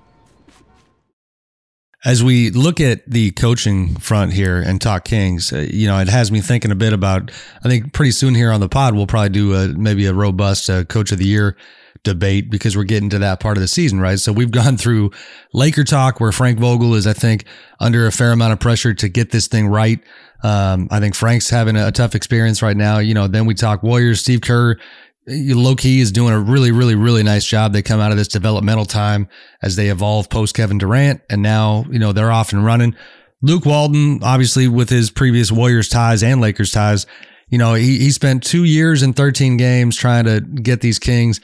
As we look at the coaching front here and talk Kings, uh, you know, it has me thinking a bit about, I think pretty soon here on the pod, we'll probably do a, maybe a robust uh, coach of the year debate because we're getting to that part of the season, right? So we've gone through Laker talk where Frank Vogel is, I think, under a fair amount of pressure to get this thing right. Um, I think Frank's having a, a tough experience right now. You know, then we talk Warriors, Steve Kerr, low key is doing a really, really, really nice job. They come out of this developmental time as they evolve post Kevin Durant, and now, you know, they're off and running. Luke Walton, obviously with his previous Warriors ties and Lakers ties, you know, he, he spent two years and thirteen games trying to get these Kings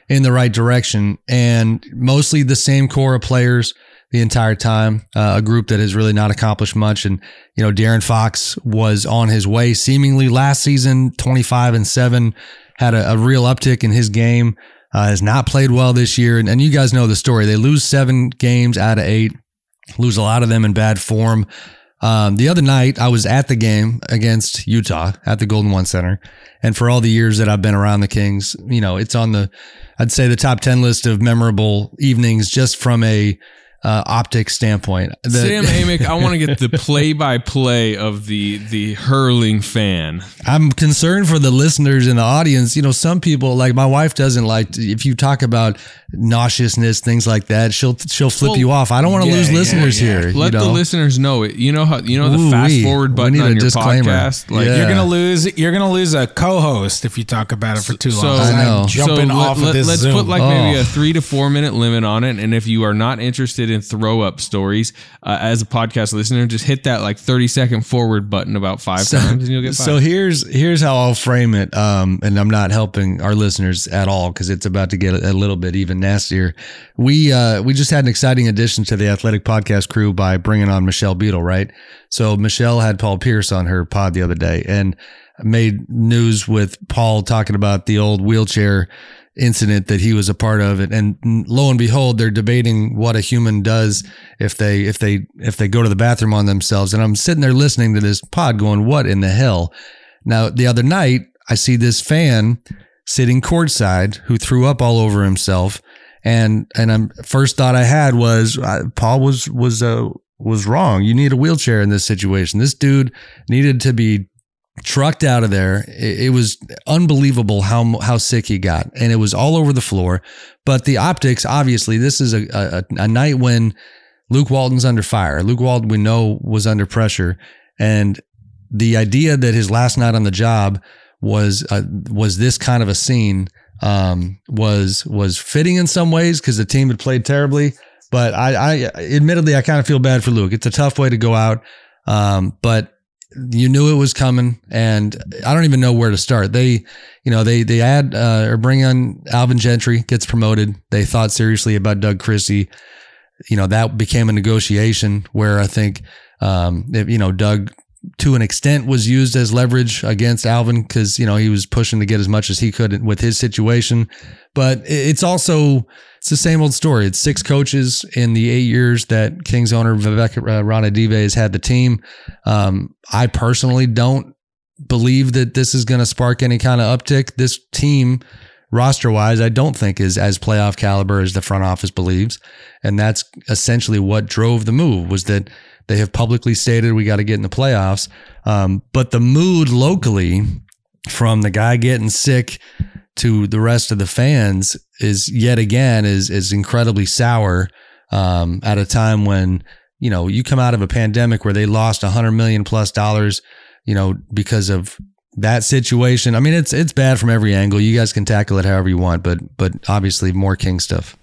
in the right direction, and mostly the same core of players the entire time, uh, a group that has really not accomplished much. And, you know, De'Aaron Fox was on his way seemingly last season, twenty-five and seven, had a, a real uptick in his game, uh, has not played well this year. And, and you guys know the story. They lose seven games out of eight, lose a lot of them in bad form. Um, the other night, I was at the game against Utah at the Golden One Center. And for all the years that I've been around the Kings, you know, it's on the, I'd say the top ten list of memorable evenings just from a uh, optic standpoint. The, Sam Amick, I want to get the play-by-play of the the hurling fan. I'm concerned for the listeners in the audience. You know, some people, like my wife doesn't like, to, if you talk about nauseousness, things like that, she'll she'll flip Well, you off. I don't want to yeah, lose yeah, listeners yeah. here. Let you know? the listeners know it. You know how you know the Ooh, fast we- forward we button need a on your disclaimer. podcast. Like Yeah. You're gonna lose. You're gonna lose a co-host if you talk about it for too long. So, I know. I'm jumping so off let, of this let's Zoom. put like maybe Oh. a three to four minute limit on it. And if you are not interested in throw up stories uh, as a podcast listener, just hit that like thirty second forward button about five So- times and you'll get five. So here's here's how I'll frame it, um, and I'm not helping our listeners at all because it's about to get a, a little bit even nastier. We uh, we just had an exciting addition to the Athletic Podcast crew by bringing on Michelle Beadle, right? So Michelle had Paul Pierce on her pod the other day and made news with Paul talking about the old wheelchair incident that he was a part of it, and lo and behold, they're debating what a human does if they if they if they go to the bathroom on themselves. And I'm sitting there listening to this pod going, what in the hell? Now the other night I see this fan sitting courtside who threw up all over himself, and and I'm first thought I had was uh, Paul was was uh, was wrong. You need a wheelchair in this situation. This dude needed to be trucked out of there. It, it was unbelievable how how sick he got, and it was all over the floor. But the optics, obviously, this is a a, a night when Luke Walton's under fire. Luke Walton, we know, was under pressure, and the idea that his last night on the job was uh, was this kind of a scene um, was was fitting in some ways because the team had played terribly. But I, I admittedly, I kind of feel bad for Luke. It's a tough way to go out, um, but you knew it was coming, and I don't even know where to start. They, you know, they they add uh, or bring on Alvin Gentry, gets promoted. They thought seriously about Doug Christie. You know, that became a negotiation where I think, um, if, you know, Doug to an extent was used as leverage against Alvin because, you know, he was pushing to get as much as he could with his situation. But it's also, it's the same old story. It's six coaches in the eight years that Kings owner Vivek uh, Ranadive has had the team. Um, I personally don't believe that this is going to spark any kind of uptick. This team, roster-wise, I don't think is as playoff caliber as the front office believes. And that's essentially what drove the move, was that they have publicly stated we got to get in the playoffs. Um, but the mood locally, from the guy getting sick to the rest of the fans, is yet again is is incredibly sour um, at a time when, you know, you come out of a pandemic where they lost a hundred million plus dollars, you know, because of that situation. I mean, it's it's bad from every angle. You guys can tackle it however you want, but but obviously more King stuff.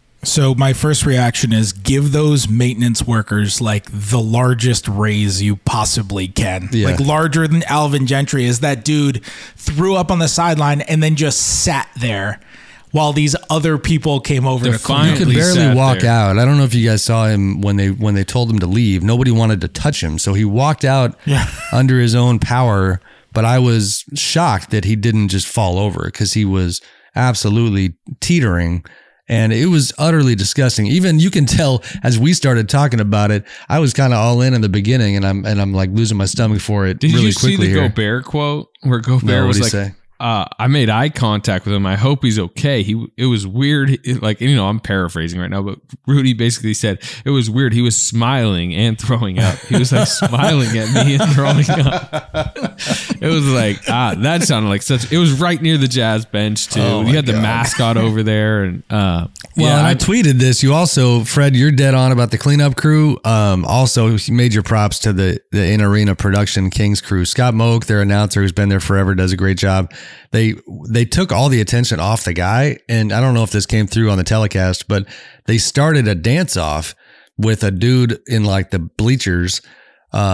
So my first reaction is give those maintenance workers like the largest raise you possibly can. Yeah. Like larger than Alvin Gentry, is that dude threw up on the sideline and then just sat there while these other people came over to clean. You could barely walk out. I don't know if you guys saw him when they when they told him to leave. Nobody wanted to touch him, so he walked out Yeah. under his own power. But I was shocked that he didn't just fall over because he was absolutely teetering. And it was utterly disgusting. Even you can tell as we started talking about it, I was kind of all in in the beginning, and I'm and I'm like losing my stomach for it. Did really you see quickly the here. Gobert quote where Gobert No, was what'd he like, say? uh, I made eye contact with him. I hope he's okay. He It was weird. It, like, you know, I'm paraphrasing right now, but Rudy basically said it was weird. He was smiling and throwing up. He was like smiling at me and throwing up. It was like, ah, that sounded like such, it was right near the Jazz bench too. Oh, you my had the God. mascot over there. And uh, Well, yeah, and I I- tweeted this. You also, Fred, you're dead on about the cleanup crew. Um, also, major props to the the in arena production Kings crew. Scott Moak, their announcer, who's been there forever, does a great job. They they took all the attention off the guy, and I don't know if this came through on the telecast, but they started a dance off with a dude in like the bleachers. Um,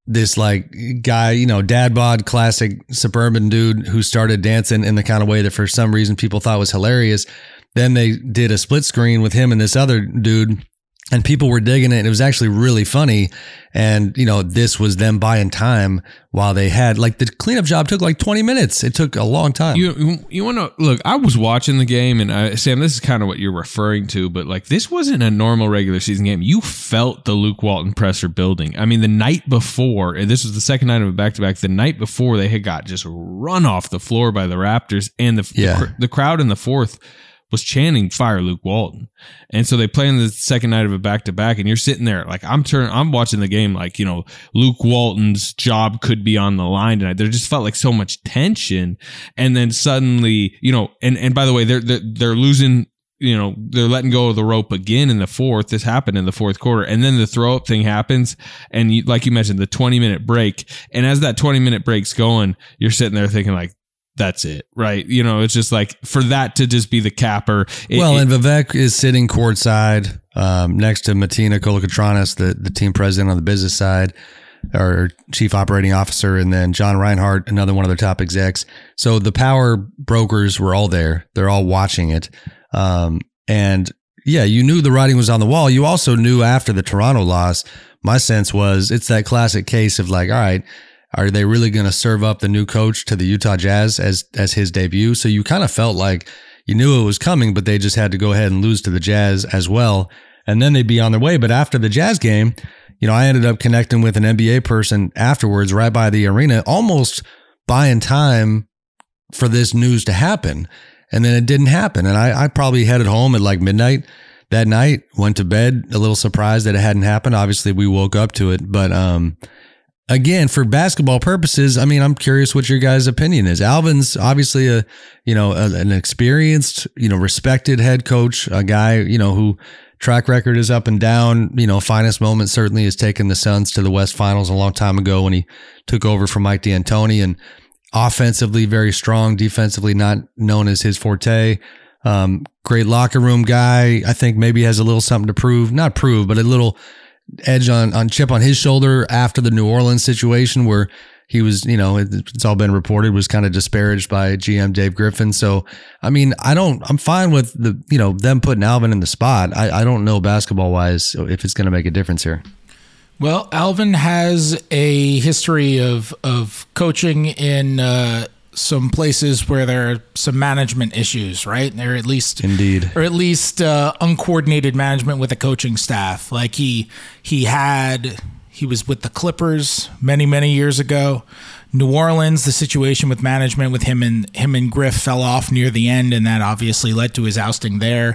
this like guy, you know, dad bod, classic suburban dude who started dancing in the kind of way that for some reason people thought was hilarious. Then they did a split screen with him and this other dude, and people were digging it. It was actually really funny. And, you know, this was them buying time while they had, like, the cleanup job took like twenty minutes. It took a long time. You you want to look, I was watching the game, and I, Sam, this is kind of what you're referring to, but like, this wasn't a normal regular season game. You felt the Luke Walton pressure building. I mean, the night before, and this was the second night of a back-to-back, the night before they had got just run off the floor by the Raptors, and the, yeah. the, the crowd in the fourth was chanting "Fire Luke Walton," and so they play in the second night of a back to back, and you're sitting there like I'm turn I'm watching the game like, you know, Luke Walton's job could be on the line tonight. There just felt like so much tension, and then suddenly, you know, and and by the way, they're they're, they're losing. You know, they're letting go of the rope again in the fourth. This happened in the fourth quarter, and then the throw up thing happens, and you, like you mentioned, the twenty minute break, and as that twenty minute break's going, you're sitting there thinking like, that's it, right? You know, it's just like for that to just be the capper. It, well, it, and Vivek is sitting courtside um, next to Martina Kolokotronis, the, the team president on the business side, or chief operating officer, and then John Reinhardt, another one of their top execs. So the power brokers were all there. They're all watching it. Um, and yeah, you knew the writing was on the wall. You also knew after the Toronto loss, my sense was it's that classic case of like, all right, are they really going to serve up the new coach to the Utah Jazz as as his debut? So you kind of felt like you knew it was coming, but they just had to go ahead and lose to the Jazz as well, and then they'd be on their way. But after the Jazz game, you know, I ended up connecting with an N B A person afterwards, right by the arena, almost buying time for this news to happen, and then it didn't happen. And I, I probably headed home at like midnight that night, went to bed a little surprised that it hadn't happened. Obviously, we woke up to it, but um. Again, for basketball purposes, I mean, I'm curious what your guys' opinion is. Alvin's obviously a, you know, a, an experienced, you know, respected head coach, a guy, you know, who track record is up and down. You know, finest moment certainly has taken the Suns to the West Finals a long time ago when he took over from Mike D'Antoni, and offensively very strong, defensively not known as his forte. Um, great locker room guy. I think maybe has a little something to prove, not prove, but a little edge on, on chip on his shoulder after the New Orleans situation where he was, you know, it's all been reported, was kind of disparaged by G M Dave Griffin. So, I mean, I don't, I'm fine with the, you know, them putting Alvin in the spot. I, I don't know basketball wise if it's going to make a difference here. Well, Alvin has a history of, of coaching in, uh, some places where there are some management issues, right? Or at least, indeed, or at least uh, uncoordinated management with the coaching staff. Like he he had, he was with the Clippers many many years ago. New Orleans, the situation with management with him and him and Griff fell off near the end, and that obviously led to his ousting there.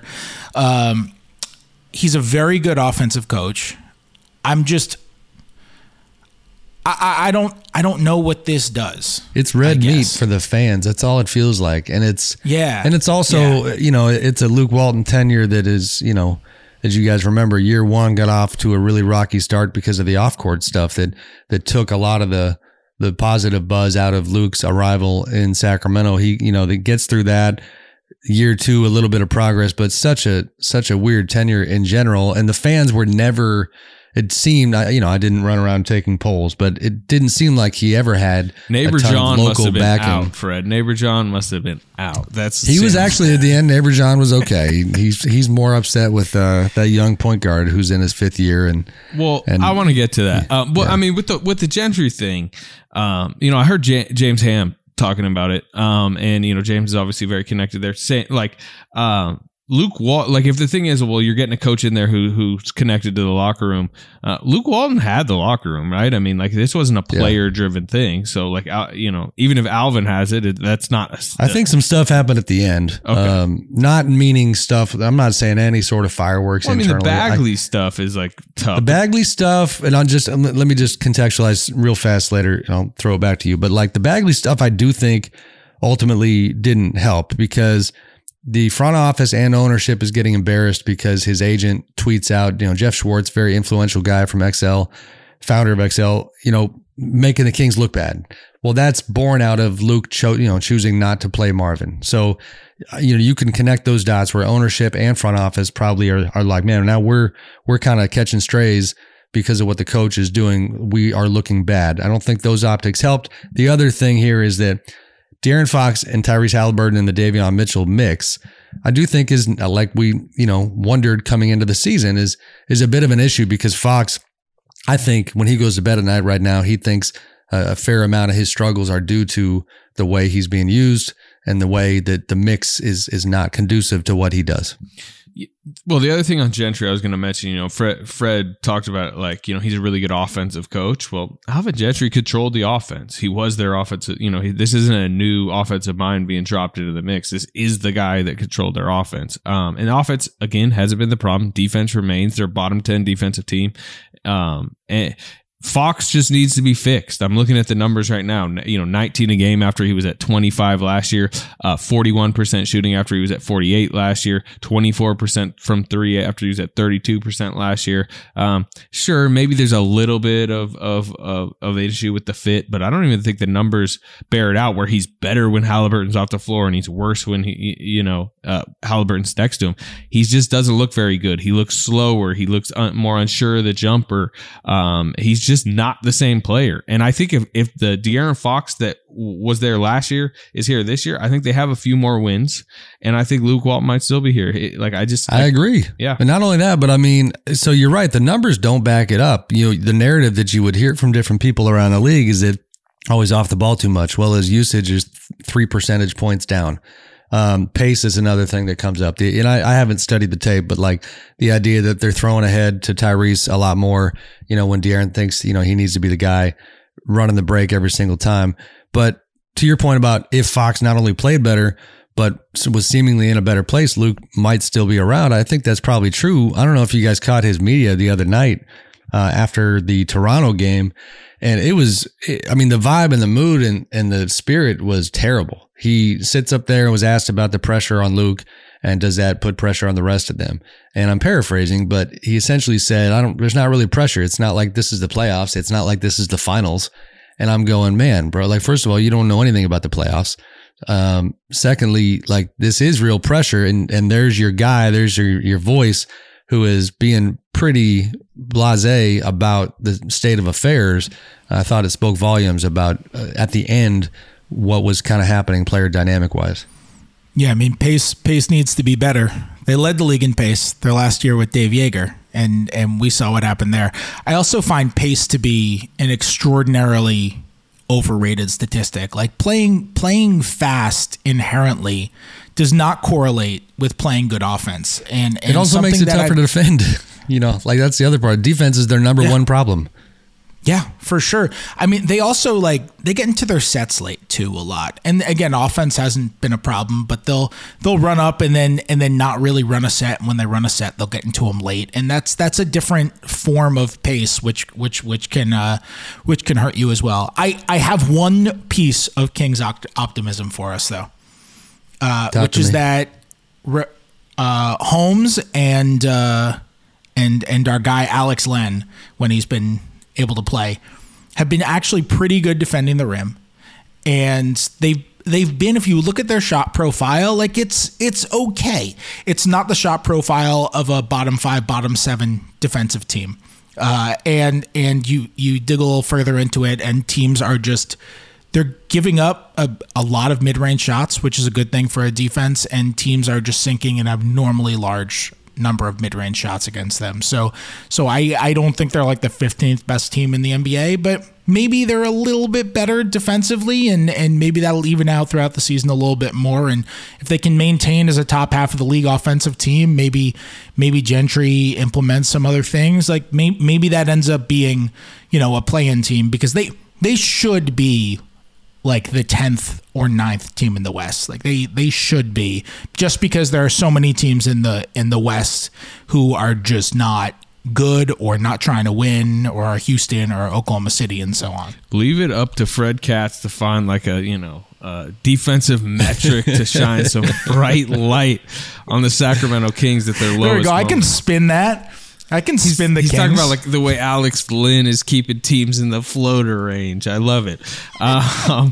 Um, he's a very good offensive coach. I'm just. I, I don't I don't know what this does. It's red meat for the fans. That's all it feels like. And it's yeah. And it's also, yeah. you know, it's a Luke Walton tenure that is, you know, as you guys remember, year one got off to a really rocky start because of the off-court stuff that that took a lot of the the positive buzz out of Luke's arrival in Sacramento. He, you know, that gets through that. Year two, a little bit of progress, but such a such a weird tenure in general. And the fans were never. It seemed, you know, I didn't run around taking polls, but it didn't seem like he ever had Neighbor a ton John of local must have been backing. out, Fred. Neighbor John must have been out. That's he was actually at the end. Neighbor John was okay. He's he's more upset with uh, that young point guard who's in his fifth year. And well, and, I want to get to that. Uh, well, yeah. I mean, with the with the Gentry thing, um, you know, I heard J- James Ham talking about it, um, and you know, James is obviously very connected there. Saying like. Um, Luke Walton, like if the thing is, well, you're getting a coach in there who who's connected to the locker room. Uh, Luke Walton had the locker room, right? I mean, like this wasn't a player driven yeah. thing. So like, uh, you know, even if Alvin has it, it that's not. A, I think some stuff happened at the end. Okay. Um, not meaning stuff. I'm not saying any sort of fireworks. Well, I mean, internally. the Bagley I, stuff is like tough. The Bagley stuff, and I'll just let me just contextualize real fast later. And I'll throw it back to you. But like the Bagley stuff, I do think ultimately didn't help because. The front office and ownership is getting embarrassed because his agent tweets out, you know, Jeff Schwartz, very influential guy from X L, founder of X L, you know, making the Kings look bad. Well, that's born out of Luke, cho- you know, choosing not to play Marvin. So, you know, you can connect those dots where ownership and front office probably are, are like, man, now we're we're kind of catching strays because of what the coach is doing, we are looking bad. I don't think those optics helped. The other thing here is that De'Aaron Fox and Tyrese Halliburton and the Davion Mitchell mix, I do think is, like we, you know, wondered coming into the season, is is a bit of an issue because Fox, I think when he goes to bed at night right now, he thinks a fair amount of his struggles are due to the way he's being used and the way that the mix is is not conducive to what he does. Well, the other thing on Gentry I was going to mention, you know, Fred Fred talked about it, like, you know, he's a really good offensive coach. Well, Alvin Gentry controlled the offense. He was their offensive, you know, he, this isn't a new offensive mind being dropped into the mix. This is the guy that controlled their offense. Um, and offense, again, hasn't been the problem. Defense remains their bottom ten defensive team. Um, and Fox just needs to be fixed. I'm looking at the numbers right now. You know, nineteen a game after he was at twenty-five last year, uh, forty-one percent shooting after he was at forty-eight last year, twenty-four percent from three after he was at thirty-two percent last year. Um, sure, maybe there's a little bit of of of of an issue with the fit, but I don't even think the numbers bear it out. Where he's better when Halliburton's off the floor and he's worse when he, you know, uh, Halliburton's next to him. He just doesn't look very good. He looks slower. He looks un- more unsure of the jumper. Um, he's just not the same player. And I think if, if the De'Aaron Fox that was there last year is here this year, I think they have a few more wins. And I think Luke Walton might still be here. Like, I just, I, I agree. Yeah. And not only that, but I mean, so you're right. The numbers don't back it up. You know, the narrative that you would hear from different people around the league is that always off the ball too much. Well, his usage is three percentage points down. Um, pace is another thing that comes up. The, and I, I haven't studied the tape, but like the idea that they're throwing ahead to Tyrese a lot more, you know, when De'Aaron thinks, you know, he needs to be the guy running the break every single time. But to your point about if Fox not only played better, but was seemingly in a better place, Luke might still be around. I think that's probably true. I don't know if you guys caught his media the other night uh, after the Toronto game. And it was, I mean, the vibe and the mood and, and the spirit was terrible. He sits up there and was asked about the pressure on Luke and does that put pressure on the rest of them? And I'm paraphrasing, but he essentially said, I don't, there's not really pressure. It's not like this is the playoffs. It's not like this is the finals. And I'm going, man, bro, like, first of all, you don't know anything about the playoffs. Um, secondly, like, this is real pressure. And, and there's your guy, there's your, your voice who is being pretty blasé about the state of affairs. I thought it spoke volumes about uh, at the end what was kind of happening player dynamic wise. Yeah, I mean, pace pace needs to be better. They led the league in pace their last year with Dave Yeager, and and we saw what happened there. I also find pace to be an extraordinarily overrated statistic. Like, playing playing fast inherently does not correlate with playing good offense. And, and it also makes it tougher I, to defend. You know, like, that's the other part. Defense is their number yeah. one problem. Yeah, for sure. I mean, they also, like, they get into their sets late too a lot. And again, offense hasn't been a problem, but they'll they'll run up and then and then not really run a set. And when they run a set, they'll get into them late, and that's that's a different form of pace, which which which can uh, which can hurt you as well. I I have one piece of King's opt- optimism for us though, uh, which is me. that uh, Holmes and uh, and and our guy Alex Len, when he's been able to play, have been actually pretty good defending the rim. And they've they've been, if you look at their shot profile, like, it's it's okay. It's not the shot profile of a bottom five, bottom seven defensive team. Uh, and and you you dig a little further into it, and teams are just, they're giving up a, a lot of mid-range shots, which is a good thing for a defense, and teams are just sinking an abnormally large number of mid-range shots against them. So so I, I don't think they're like the fifteenth best team in the N B A, but maybe they're a little bit better defensively, and, and maybe that'll even out throughout the season a little bit more. And if they can maintain as a top half of the league offensive team, maybe maybe Gentry implements some other things. Like, may, maybe that ends up being, you know, a play-in team, because they they should be like the tenth or ninth team in the West. Like, they they should be, just because there are so many teams in the in the West who are just not good or not trying to win, or Houston or Oklahoma City and so on. Leave it up to Fred Katz to find like a, you know, uh, defensive metric to shine some bright light on the Sacramento Kings that they're lowest. There we go. Moment. I can spin that. I can he's, spin the he's Kings. He's talking about like the way Alex Lynn is keeping teams in the floater range. I love it. Um,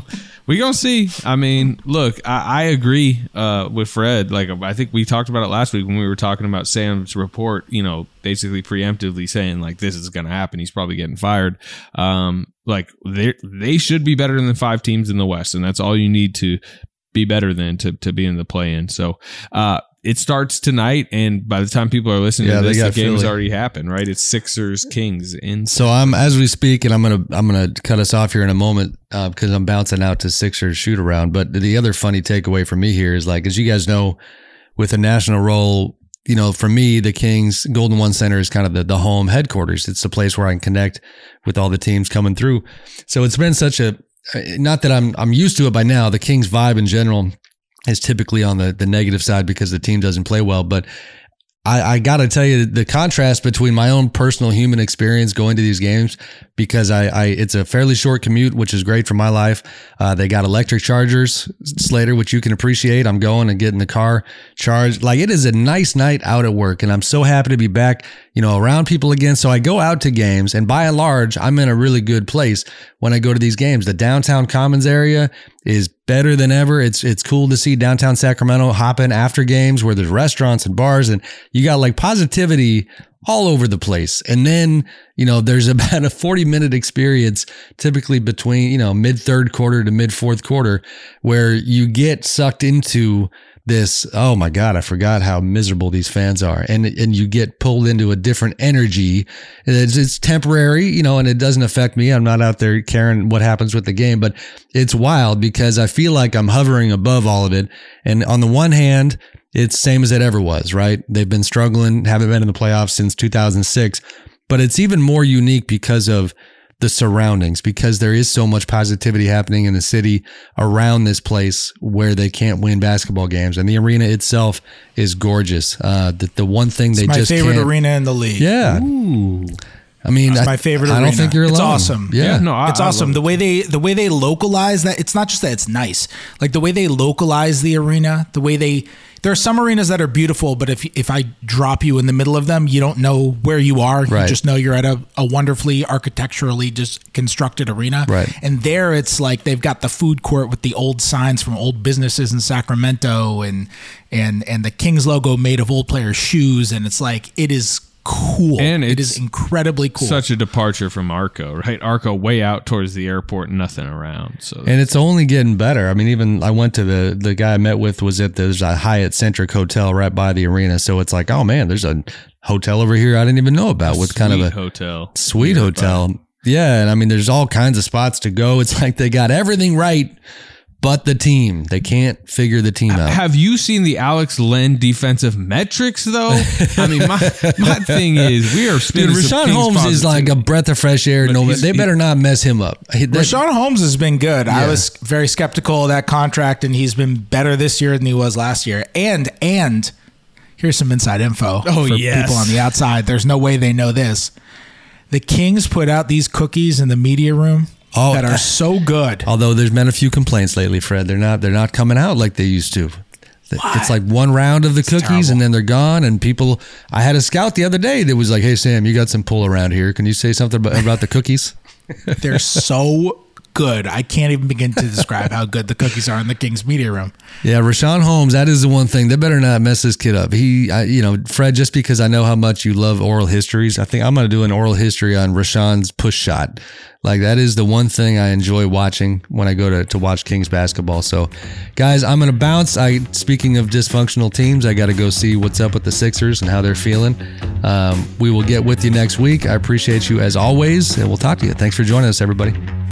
We gonna see. I mean, look, I, I agree uh, with Fred. Like, I think we talked about it last week when we were talking about Sam's report. You know, basically preemptively saying like this is gonna happen. He's probably getting fired. Um, like they they should be better than the five teams in the West, and that's all you need to be better than to to be in the play-in. So, uh, it starts tonight, and by the time people are listening yeah, to this, the game has Philly. already happened. Right? It's Sixers Kings in. So I'm as we speak, and I'm gonna I'm gonna cut us off here in a moment uh, because I'm bouncing out to Sixers shoot around. But the other funny takeaway for me here is like, as you guys know, with a national role, you know, for me, the Kings Golden One Center is kind of the the home headquarters. It's the place where I can connect with all the teams coming through. So it's been such a not that I'm I'm used to it by now. The Kings vibe in general is typically on the, the negative side because the team doesn't play well. But I, I got to tell you the contrast between my own personal human experience going to these games, because I, I it's a fairly short commute, which is great for my life. Uh, they got electric chargers, Slater, which you can appreciate. I'm going and getting the car charged. Like, it is a nice night out at work, and I'm so happy to be back, you know, around people again. So I go out to games, and by and large, I'm in a really good place when I go to these games. The downtown Commons area is better than ever. It's it's cool to see downtown Sacramento hopping after games where there's restaurants and bars, and you got like positivity all over the place. And then, you know, there's about a forty minute experience typically between, you know, mid third quarter to mid fourth quarter where you get sucked into this, oh my God, I forgot how miserable these fans are. And and you get pulled into a different energy. It's, it's temporary, you know, and it doesn't affect me. I'm not out there caring what happens with the game, but it's wild because I feel like I'm hovering above all of it. And on the one hand, it's same as it ever was, right? They've been struggling, haven't been in the playoffs since two thousand six, but it's even more unique because of the surroundings, because there is so much positivity happening in the city around this place where they can't win basketball games. And the arena itself is gorgeous. Uh, the, the one thing it's they my just favorite can't, arena in the league. Yeah. Ooh. I mean, That's I, my favorite I arena. don't think you're alone. It's awesome. Yeah, yeah no, I, it's awesome. I the it. way they the way they localize that. It's not just that it's nice. Like the way they localize the arena, the way they there are some arenas that are beautiful, but if if I drop you in the middle of them, you don't know where you are. Right. You just know you're at a, a wonderfully architecturally just constructed arena. Right. And there it's like they've got the food court with the old signs from old businesses in Sacramento and and and the Kings logo made of old players' shoes, and it's like it is cool. And it is incredibly cool. Such a departure from Arco, right? Arco way out towards the airport, nothing around. So and it's only getting better. I mean, even I went to the the guy I met with was at there's a Hyatt Centric hotel right by the arena. So it's like, oh man, there's a hotel over here I didn't even know about with kind of a hotel, sweet nearby. hotel. Yeah, and I mean, there's all kinds of spots to go. It's like they got everything right. But the team, they can't figure the team out. Have you seen the Alex Len defensive metrics, though? I mean, my my thing is, we are spinning. Dude, Rashawn Holmes is like a breath of fresh air. No, they better not mess him up. Rashawn Holmes has been good. Yeah. I was very skeptical of that contract, and he's been better this year than he was last year. And and here's some inside info oh, for yes. people on the outside. There's no way they know this. The Kings put out these cookies in the media room. Oh, that are so good. Although there's been a few complaints lately, Fred. They're not they're not coming out like they used to. What? It's like one round of the it's cookies terrible. And then they're gone. And people, I had a scout the other day that was like, "Hey Sam, you got some pull around here. Can you say something about, about the cookies?" They're so good. I can't even begin to describe how good the cookies are in the Kings media room. Yeah, Rashawn Holmes, that is the one thing. They better not mess this kid up. He, I, you know, Fred, just because I know how much you love oral histories, I think I'm going to do an oral history on Rashawn's push shot. Like, that is the one thing I enjoy watching when I go to, to watch Kings basketball. So, guys, I'm going to bounce. I Speaking of dysfunctional teams, I got to go see what's up with the Sixers and how they're feeling. Um, we will get with you next week. I appreciate you as always, and we'll talk to you. Thanks for joining us, everybody.